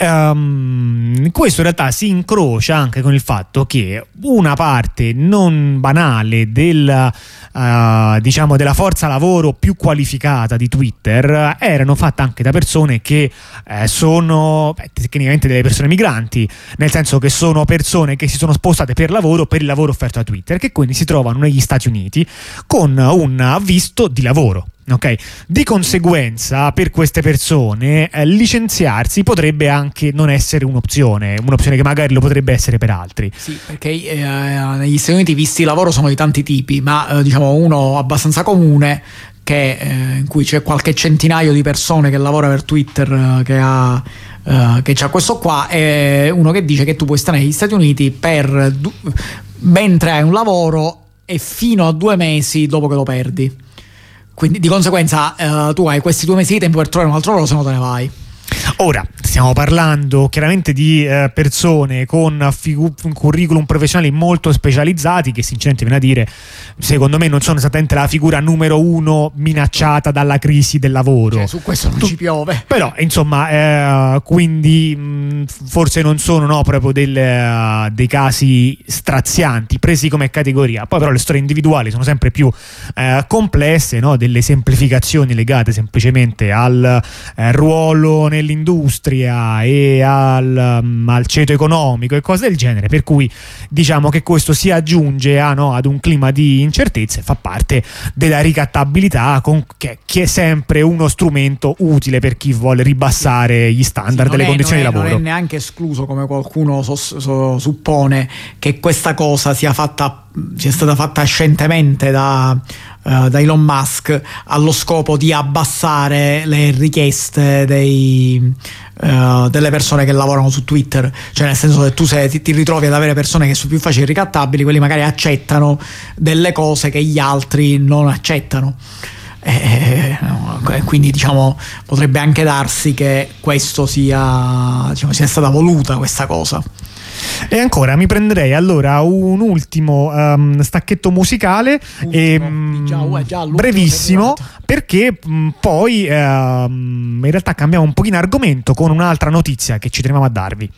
um, questo in realtà si incrocia anche con il fatto che una parte non banale del, uh, diciamo della forza lavoro più qualificata di Twitter erano fatte anche da persone che eh, sono beh, tecnicamente delle persone migranti, nel senso che sono persone che si sono spostate per lavoro, per il lavoro offerto da Twitter, che quindi si trovano negli Stati Uniti con un visto di lavoro. Ok, di conseguenza per queste persone eh, licenziarsi potrebbe anche non essere un'opzione, un'opzione che magari lo potrebbe essere per altri. Sì, perché eh, negli Stati Uniti i visti di lavoro sono di tanti tipi, ma eh, diciamo uno abbastanza comune che, eh, in cui c'è qualche centinaio di persone che lavora per Twitter eh, che ha Uh, che c'ha questo qua, è uno che dice che tu puoi stare negli Stati Uniti per du- mentre hai un lavoro e fino a due mesi dopo che lo perdi, quindi di conseguenza uh, tu hai questi due mesi di tempo per trovare un altro lavoro, se no te ne vai. Ora, stiamo parlando chiaramente di eh, persone con figu- curriculum professionali molto specializzati che sinceramente viene a dire, secondo me non sono esattamente la figura numero uno minacciata dalla crisi del lavoro. Cioè, su questo non Tu- ci piove. Però insomma eh, quindi mh, forse non sono no, proprio del, uh, dei casi strazianti presi come categoria. Poi però le storie individuali sono sempre più eh, complesse, no? Delle semplificazioni legate semplicemente al eh, ruolo nell'industria e al, um, al ceto economico e cose del genere, per cui diciamo che questo si aggiunge a, no, ad un clima di incertezza e fa parte della ricattabilità, con, che, che è sempre uno strumento utile per chi vuole ribassare gli standard Sì, delle è, condizioni non è, di lavoro. Non è neanche escluso, come qualcuno so, so, suppone, che questa cosa sia fatta sia stata fatta scientemente da, uh, da Elon Musk allo scopo di abbassare le richieste dei, uh, delle persone che lavorano su Twitter, cioè nel senso che tu se ti, ti ritrovi ad avere persone che sono più facili ricattabili, quelli magari accettano delle cose che gli altri non accettano. Eh, quindi diciamo potrebbe anche darsi che questo sia, diciamo, sia stata voluta questa cosa. E ancora mi prenderei allora un ultimo um, stacchetto musicale e, um, già, uè, già, brevissimo, perché um, poi um, in realtà cambiamo un pochino argomento con un'altra notizia che ci tenevamo a darvi.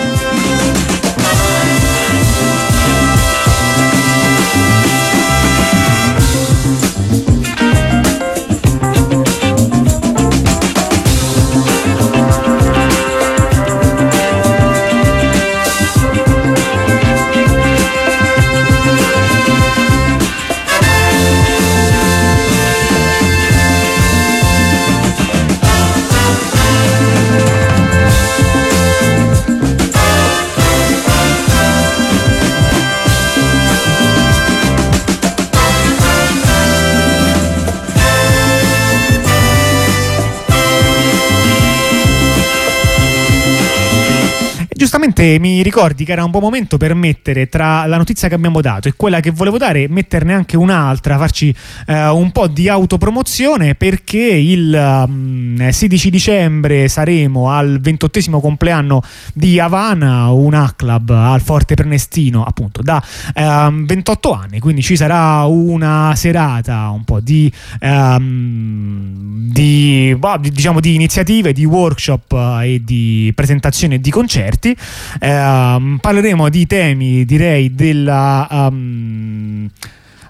Giustamente mi ricordi che era un buon momento per mettere tra la notizia che abbiamo dato e quella che volevo dare, metterne anche un'altra, farci eh, un po' di autopromozione, perché il um, sedici dicembre saremo al ventottesimo compleanno di Havana, un A-Club al Forte Prenestino, appunto da um, ventotto anni, quindi ci sarà una serata un po' di, um, di, diciamo, di iniziative, di workshop uh, e di presentazioni e di concerti. Uh, parleremo di temi, direi, della um,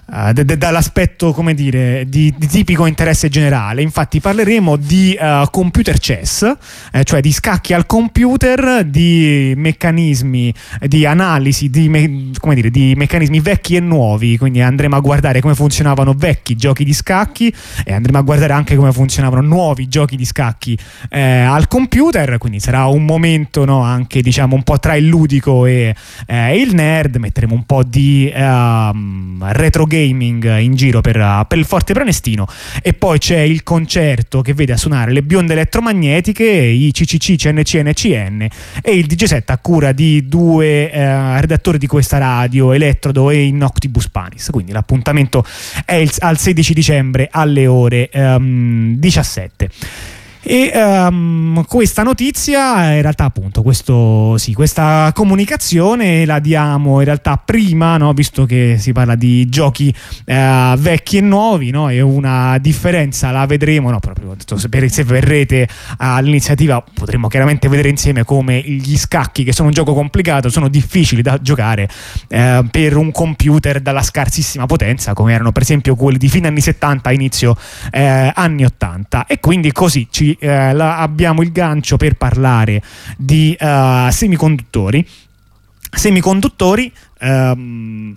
uh, d- d- dall'aspetto, come dire, di, di tipico interesse generale. Infatti parleremo di uh, computer chess, eh, cioè di scacchi al computer, di meccanismi di analisi, di, me- come dire, di meccanismi vecchi e nuovi. Quindi andremo a guardare come funzionavano vecchi giochi di scacchi e andremo a guardare anche come funzionavano nuovi giochi di scacchi eh, al computer. Quindi sarà un momento, no, anche diciamo un po' tra il ludico e eh, il nerd. Metteremo un po' di um, retro gaming in giro per, per il Forte Prenestino, e poi c'è il concerto che vede a suonare le bionde elettromagnetiche, i C C C, C N C N C N, e il D J set a cura di due eh, redattori di questa radio, Elettrodo e Innoctibus Panis. Quindi l'appuntamento è il, al sedici dicembre alle ore um, diciassette. E um, questa notizia, in realtà appunto questo, sì, questa comunicazione la diamo in realtà prima, no? Visto che si parla di giochi uh, vecchi e nuovi, no? E una differenza la vedremo, no? Proprio per, se verrete all'iniziativa potremo chiaramente vedere insieme come gli scacchi, che sono un gioco complicato, sono difficili da giocare uh, per un computer dalla scarsissima potenza, come erano per esempio quelli di fine anni settanta, inizio uh, anni ottanta. E quindi così ci Eh, la, abbiamo il gancio per parlare di uh, semiconduttori semiconduttori um,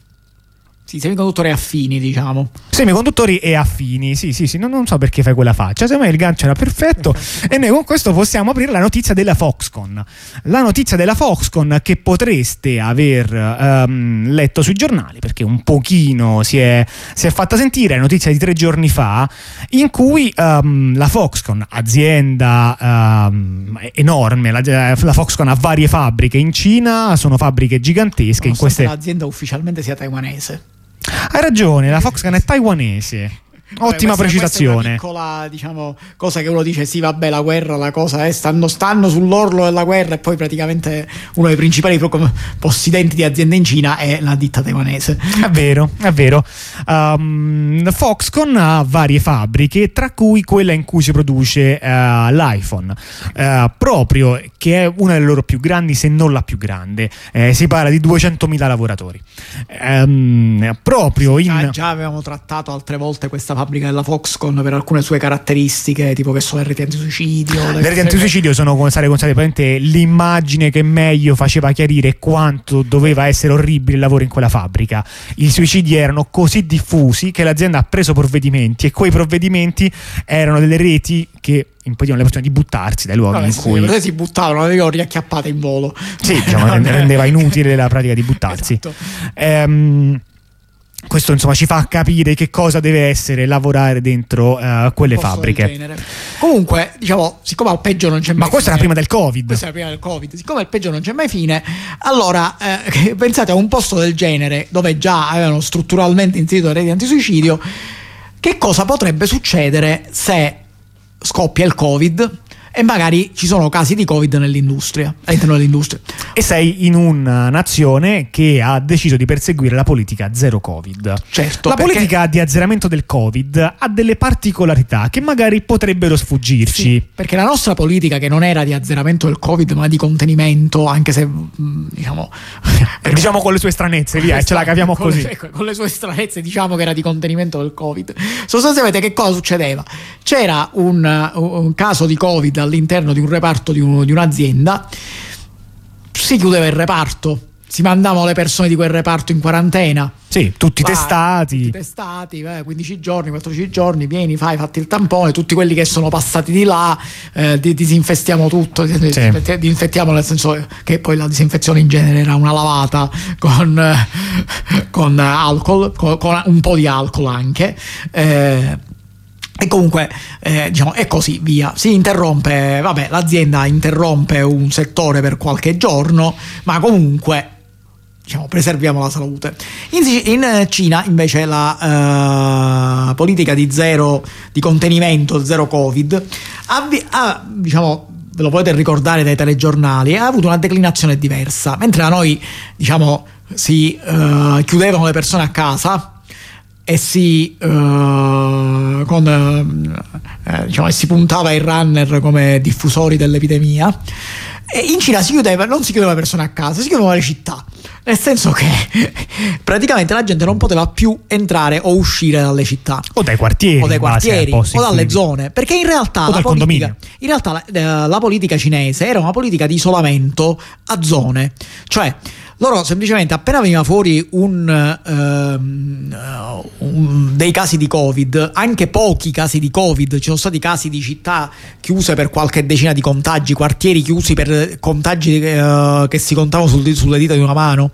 sì, semiconduttori affini, diciamo. Semiconduttori e affini, sì, sì, sì, non, non so perché fai quella faccia, secondo me il gancio era perfetto. E noi con questo possiamo aprire la notizia della Foxconn. La notizia della Foxconn che potreste aver um, letto sui giornali, perché un pochino si è, si è fatta sentire, è notizia di tre giorni fa, in cui um, la Foxconn, azienda um, enorme, la, la Foxconn ha varie fabbriche in Cina, sono fabbriche gigantesche. In queste... l'azienda ufficialmente sia taiwanese. Hai ragione, la Foxconn è taiwanese. Ottima Vabbè, questa, precisazione. Questa è una piccola, diciamo, cosa che uno dice: sì, vabbè, la guerra, la cosa è, stanno, stanno sull'orlo della guerra, e poi praticamente uno dei principali possidenti di aziende in Cina è la ditta taiwanese. È vero, è vero. Um, Foxconn ha varie fabbriche, tra cui quella in cui si produce uh, l'iPhone, uh, proprio, che è una delle loro più grandi, se non la più grande. Eh, si parla di duecentomila lavoratori. Um, proprio in... Già, già avevamo trattato altre volte questa fabbrica della Foxconn per alcune sue caratteristiche, tipo che sono le reti antisuicidio. Le reti antisuicidio sono state considerate l'immagine che meglio faceva chiarire quanto doveva essere orribile il lavoro in quella fabbrica. I suicidi erano così diffusi che l'azienda ha preso provvedimenti, e quei provvedimenti erano delle reti che impedivano le persone di buttarsi dai luoghi. Vabbè, in sì, cui le persone si buttavano, le avevano riacchiappate in volo. Sì, diciamo, rendeva inutile la pratica di buttarsi. Esatto. Ehm Questo insomma ci fa capire che cosa deve essere lavorare dentro uh, quelle fabbriche. Comunque, diciamo, siccome al peggio non c'è mai Ma questa fine, era prima del Covid. Questa era prima del Covid. Siccome al peggio non c'è mai fine, allora eh, pensate a un posto del genere, dove già avevano strutturalmente inserito le reti antisuicidio, che cosa potrebbe succedere se scoppia il Covid e magari ci sono casi di Covid nell'industria, all'interno dell'industria. E sei in una nazione che ha deciso di perseguire la politica zero Covid. Certo, la perché... politica di azzeramento del Covid ha delle particolarità che magari potrebbero sfuggirci. Sì, perché la nostra politica, che non era di azzeramento del Covid ma di contenimento, anche se diciamo diciamo con le sue stranezze, via, ce la capiamo con così. Le, con le sue stranezze, diciamo che era di contenimento del Covid. Sostanzialmente che cosa succedeva? C'era un, un caso di Covid all'interno di un reparto di, un, di un'azienda, si chiudeva il reparto, si mandavano le persone di quel reparto in quarantena. Sì, tutti vai, testati. Tutti testati, eh, quindici giorni, quattordici giorni, vieni, fai, fatti il tampone, tutti quelli che sono passati di là, eh, disinfettiamo tutto, sì. disinfettiamo nel senso che poi la disinfezione in genere era una lavata con, eh, con alcol, con, con un po' di alcol anche. Eh, E comunque eh, diciamo è così via, si interrompe, vabbè, l'azienda interrompe un settore per qualche giorno, ma comunque diciamo preserviamo la salute. In, in Cina invece la uh, politica di zero, di contenimento, zero Covid ha, ha, diciamo, ve lo potete ricordare dai telegiornali, ha avuto una declinazione diversa. Mentre da noi diciamo si uh, chiudevano le persone a casa e si uh, con uh, eh, diciamo, si puntava ai runner come diffusori dell'epidemia, E in Cina si chiudeva, non si chiudeva persone a casa, si chiudevano le città. Nel senso che praticamente la gente non poteva più entrare o uscire dalle città. O dai quartieri. O dai quartieri, o dalle zone. Perché in realtà, la politica, in realtà la, eh, la politica cinese era una politica di isolamento a zone. Cioè, loro semplicemente appena veniva fuori un, um, un dei casi di Covid, anche pochi casi di Covid, ci sono stati casi di città chiuse per qualche decina di contagi, quartieri chiusi per contagi uh, che si contavano sul, sulle dita di una mano.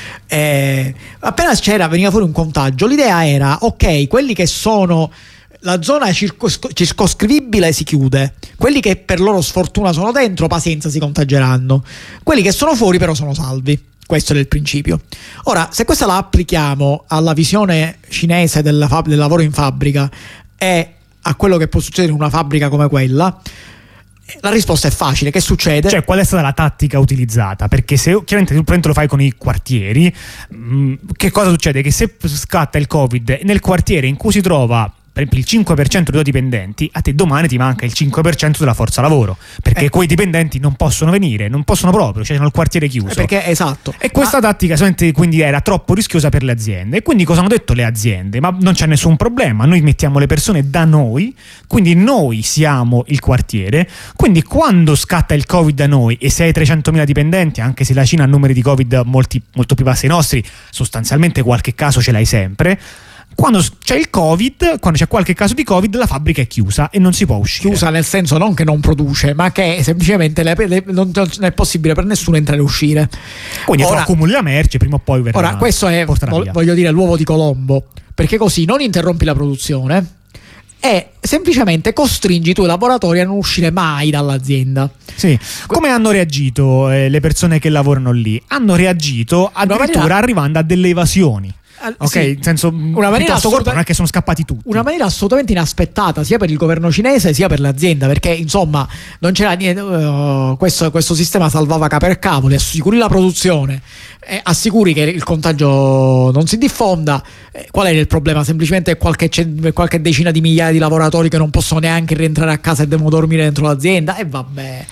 Eh, appena c'era, veniva fuori un contagio, l'idea era: ok, quelli che sono la zona circos- circoscrivibile si chiude, quelli che per loro sfortuna sono dentro, pazienza, si contageranno, quelli che sono fuori però sono salvi. Questo è il principio. Ora, se questa la applichiamo alla visione cinese del, fab- del lavoro in fabbrica e a quello che può succedere in una fabbrica come quella, la risposta è facile. Che succede? Cioè, qual è stata la tattica utilizzata? Perché se chiaramente tu lo fai con i quartieri, mh, che cosa succede? Che se scatta il Covid nel quartiere in cui si trova per esempio il cinque per cento dei tuoi dipendenti, a te domani ti manca il cinque per cento della forza lavoro, perché eh. quei dipendenti non possono venire, non possono proprio, cioè hanno il quartiere chiuso. Eh perché esatto. E questa ma... tattica quindi era troppo rischiosa per le aziende. E quindi cosa hanno detto le aziende? Ma non c'è nessun problema, noi mettiamo le persone da noi, quindi noi siamo il quartiere, quindi quando scatta il Covid da noi e se hai trecentomila dipendenti, anche se la Cina ha numeri di Covid molti, molto più bassi dei nostri, sostanzialmente qualche caso ce l'hai sempre. Quando c'è il Covid, quando c'è qualche caso di Covid, la fabbrica è chiusa e non si può uscire. Chiusa nel senso non che non produce, ma che semplicemente le, le, non è possibile per nessuno entrare e uscire. Quindi ora, tu accumuli la merce, prima o poi verrà. Ora, questo è, voglio dire, l'uovo di Colombo, perché così non interrompi la produzione e semplicemente costringi i tuoi lavoratori a non uscire mai dall'azienda. Sì. Come hanno reagito eh, le persone che lavorano lì? Hanno reagito addirittura maniera... arrivando a delle evasioni. Ok, sì, in senso una maniera assolutamente non è che sono scappati tutti. Una maniera assolutamente inaspettata sia per il governo cinese sia per l'azienda, perché insomma non c'era niente. Uh, questo, questo sistema salvava capo per cavoli, assicuri la produzione, eh, assicuri che il contagio non si diffonda. Eh, qual è il problema? Semplicemente qualche, qualche decina di migliaia di lavoratori che non possono neanche rientrare a casa e devono dormire dentro l'azienda, e vabbè.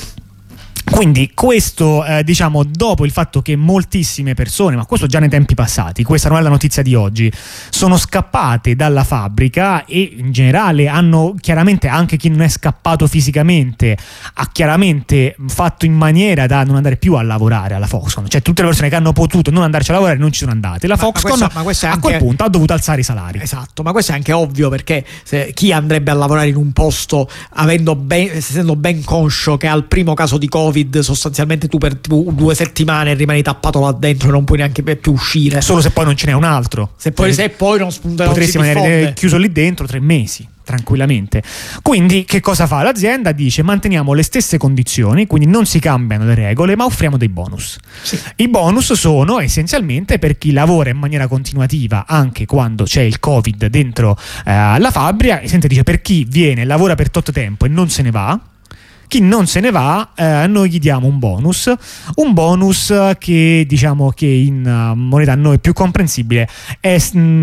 Quindi questo, eh, diciamo, dopo il fatto che moltissime persone, ma questo già nei tempi passati, questa non è la notizia di oggi, sono scappate dalla fabbrica e in generale hanno chiaramente, anche chi non è scappato fisicamente, ha chiaramente fatto in maniera da non andare più a lavorare alla Foxconn. Cioè tutte le persone che hanno potuto non andarci a lavorare non ci sono andate. La Foxconn ma, ma questo, ma questo a anche... quel punto ha dovuto alzare i salari. Esatto, ma questo è anche ovvio, perché se chi andrebbe a lavorare in un posto avendo ben, essendo ben conscio che al primo caso di Covid sostanzialmente tu per due settimane rimani tappato là dentro e non puoi neanche più uscire, solo se poi non ce n'è un altro, se poi, se poi non spunta, potresti rimanere chiuso lì dentro tre mesi tranquillamente. Quindi che cosa fa l'azienda? Dice: manteniamo le stesse condizioni, quindi non si cambiano le regole, ma offriamo dei bonus. Sì. I bonus sono essenzialmente per chi lavora in maniera continuativa anche quando c'è il Covid dentro eh, la fabbrica. E sente, dice: per chi viene, lavora per tot tempo e non se ne va, chi non se ne va, eh, noi gli diamo un bonus, un bonus che diciamo che in uh, moneta a noi più comprensibile è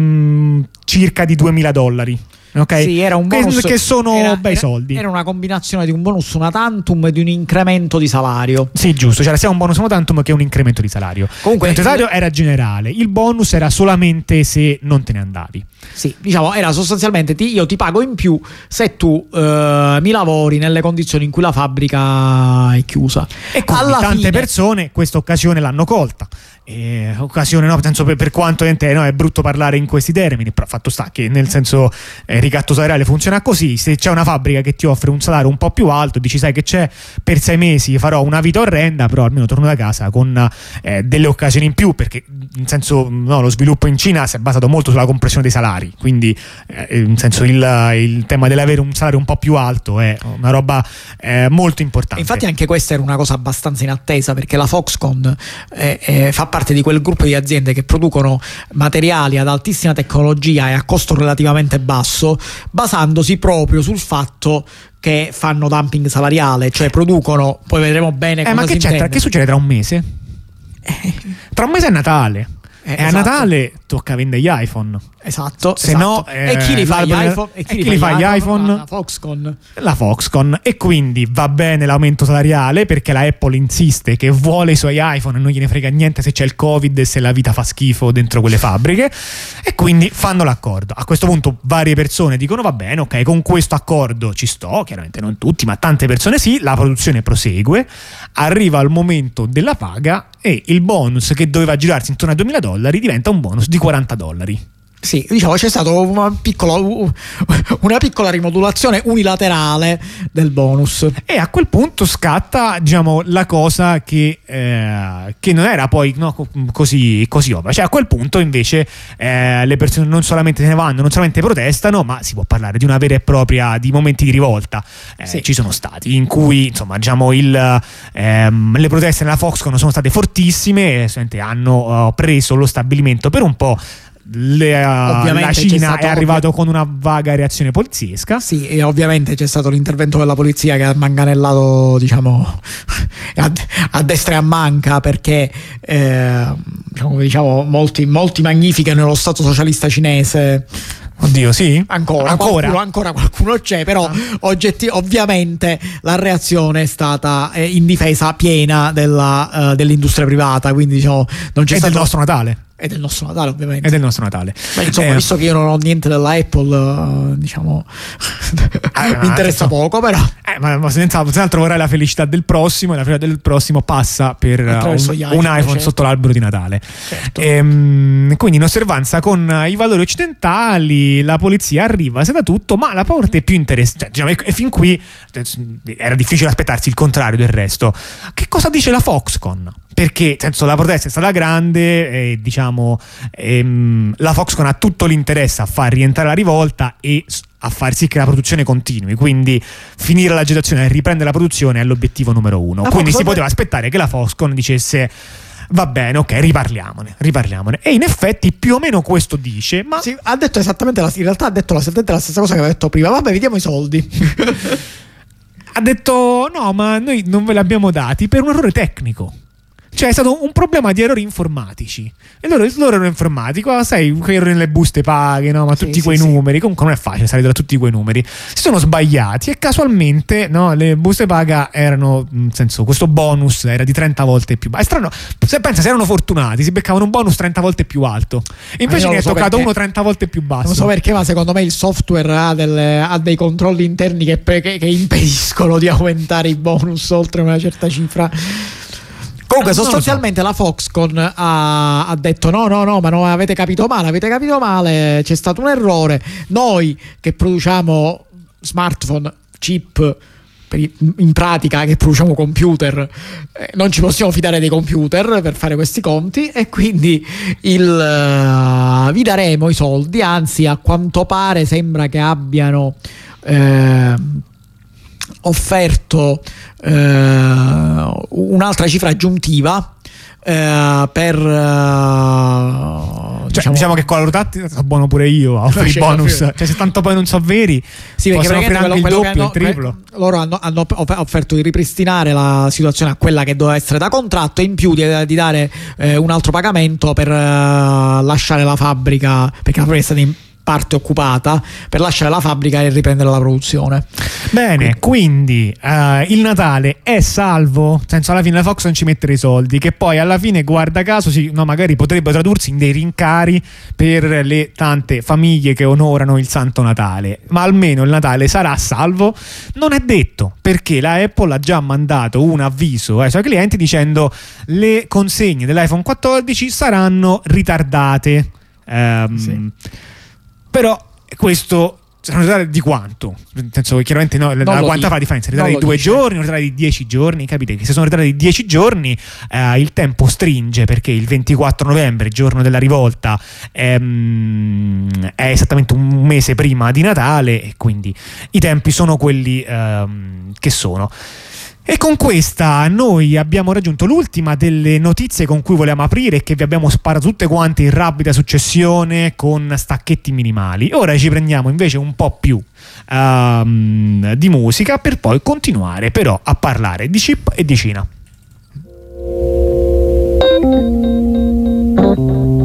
mh, circa di duemila dollari. Okay? Sì, era un bonus che, che sono era, bei era, soldi. Era una combinazione di un bonus una tantum e di un incremento di salario. Sì, giusto, c'era sia un bonus una tantum che un incremento di salario. Comunque il salario era generale, il bonus era solamente se non te ne andavi. Sì, diciamo, era sostanzialmente ti, io ti pago in più se tu uh, mi lavori nelle condizioni in cui la fabbrica è chiusa. E quindi tante fine... persone questa occasione l'hanno colta. Eh, occasione no, penso per, per quanto no, è brutto parlare in questi termini, però fatto sta che nel senso eh, il ricatto salariale funziona così. Se c'è una fabbrica che ti offre un salario un po' più alto, dici: sai che c'è, per sei mesi farò una vita orrenda, però almeno torno da casa con eh, delle occasioni in più, perché in senso no, lo sviluppo in Cina si è basato molto sulla compressione dei salari, quindi eh, in senso il, il tema dell'avere un salario un po' più alto è una roba eh, molto importante. Infatti anche questa era una cosa abbastanza in attesa, perché la Foxconn eh, eh, fa parte di quel gruppo di aziende che producono materiali ad altissima tecnologia e a costo relativamente basso, basandosi proprio sul fatto che fanno dumping salariale, cioè producono, poi vedremo bene eh, cosa ma che si c'è, intende. tra, che succede tra un mese? Tra un mese è Natale. Eh, e esatto. a Natale tocca vendere gli iPhone. Esatto, se esatto. no eh, e chi li fa gli l'albero- iPhone? e chi li fa gli iPhone? La, la Foxconn. La Foxconn. E quindi va bene l'aumento salariale perché la Apple insiste che vuole i suoi iPhone e non gliene frega niente se c'è il Covid e se la vita fa schifo dentro quelle fabbriche, e quindi fanno l'accordo. A questo punto varie persone dicono va bene, ok, con questo accordo ci sto, chiaramente non tutti ma tante persone sì, la produzione prosegue, arriva il momento della paga e il bonus che doveva girarsi intorno ai duemila dollari diventa un bonus di quaranta dollari. Sì, diciamo c'è stata una piccola, una piccola rimodulazione unilaterale del bonus. E a quel punto scatta, diciamo, la cosa che, eh, che non era poi no, così, così ovvia. Cioè a quel punto invece eh, le persone non solamente se ne vanno, non solamente protestano, ma si può parlare di una vera e propria, di momenti di rivolta. Eh, sì. Ci sono stati in cui insomma diciamo il, ehm, le proteste nella Foxconn sono state fortissime e hanno uh, preso lo stabilimento per un po'. Le, uh, la Cina è arrivato ovvi- con una vaga reazione poliziesca. Sì, e ovviamente c'è stato l'intervento della polizia che ha manganellato, diciamo, a, a destra e a manca, perché eh, diciamo, diciamo molti, molti magnificano lo Stato socialista cinese. Oddio, sì? Ancora, ancora? Qualcuno, ancora qualcuno c'è, però ah. oggetti, ovviamente la reazione è stata eh, in difesa piena della, uh, dell'industria privata, quindi diciamo non c'è e stato del nostro Natale. E del nostro Natale, ovviamente. E del nostro Natale. Beh, insomma, eh, visto che io non ho niente della Apple, uh, diciamo, eh, mi interessa no, poco, però. Eh, ma, ma senz'altro vorrai la felicità del prossimo, e la felicità del prossimo passa per uh, un, iPhone, un iPhone certo. sotto l'albero di Natale. Certo. Ehm, quindi in osservanza con i valori occidentali, la polizia arriva, se da tutto, ma la parte più interessante, cioè, diciamo, e fin qui era difficile aspettarsi il contrario del resto. Che cosa dice la Foxconn? Perché nel senso, la protesta è stata grande e diciamo ehm, la Foxconn ha tutto l'interesse a far rientrare la rivolta e a far sì che la produzione continui, quindi finire l'agitazione e riprendere la produzione è l'obiettivo numero uno. La quindi Foxconn... si poteva aspettare che la Foxconn dicesse va bene, ok, riparliamone, riparliamone. E in effetti più o meno questo dice, ma sì, ha detto esattamente la, in realtà ha detto la, la stessa cosa che aveva detto prima. Vabbè, vediamo i soldi. Ha detto no, ma noi non ve l'abbiamo dati per un errore tecnico. Cioè è stato un problema di errori informatici. E loro, loro erano informatici, oh, sai, quei errori nelle buste paghe, no? Ma sì, tutti quei sì, numeri, sì. Comunque non è facile salire da tutti quei numeri. Si sono sbagliati e casualmente, no, le buste paga erano, nel senso, questo bonus era di trenta volte più basso. È strano, se pensa, se erano fortunati, si beccavano un bonus trenta volte più alto. E invece ne è so toccato perché, uno trenta volte più basso. Non so perché, ma secondo me il software ha, delle, ha dei controlli interni che, che, che impediscono di aumentare i bonus oltre una certa cifra. Comunque sostanzialmente so. La Foxconn ha, ha detto no no no ma non avete capito male, avete capito male, c'è stato un errore, noi che produciamo smartphone, chip, per, in pratica che produciamo computer, eh, non ci possiamo fidare dei computer per fare questi conti e quindi il, uh, vi daremo i soldi, anzi a quanto pare sembra che abbiano eh, offerto eh, un'altra cifra aggiuntiva eh, per uh, cioè, diciamo, diciamo che con la rotati sono buono pure io a offrire i bonus, cioè se tanto poi non so veri sì, perché possono offrire anche il doppio, hanno, il triplo. Loro hanno, hanno offerto di ripristinare la situazione a quella che doveva essere da contratto e in più di, di dare eh, un altro pagamento per uh, lasciare la fabbrica, perché la fabbrica è stata in parte occupata, per lasciare la fabbrica e riprendere la produzione. Bene, quindi uh, il Natale è salvo, nel senso alla fine la Fox non ci mette i soldi, che poi alla fine guarda caso sì, no, magari potrebbe tradursi in dei rincari per le tante famiglie che onorano il Santo Natale, ma almeno il Natale sarà salvo? Non è detto, perché la Apple ha già mandato un avviso ai suoi clienti dicendo le consegne dell'iPhone quattordici saranno ritardate. Um, sì. Però questo saranno ritardate di quanto? Nel senso che chiaramente no, la quanta dice. fa la differenza? Ritardati di due dice. giorni, ritardati di dieci giorni, capite che se sono ritardati di dieci giorni eh, il tempo stringe, perché il ventiquattro novembre, giorno della rivolta, ehm, è esattamente un mese prima di Natale e quindi i tempi sono quelli ehm, che sono. E con questa noi abbiamo raggiunto l'ultima delle notizie con cui volevamo aprire e che vi abbiamo sparato tutte quante in rapida successione con stacchetti minimali. Ora ci prendiamo invece un po' più um, di musica per poi continuare però a parlare di chip e di Cina.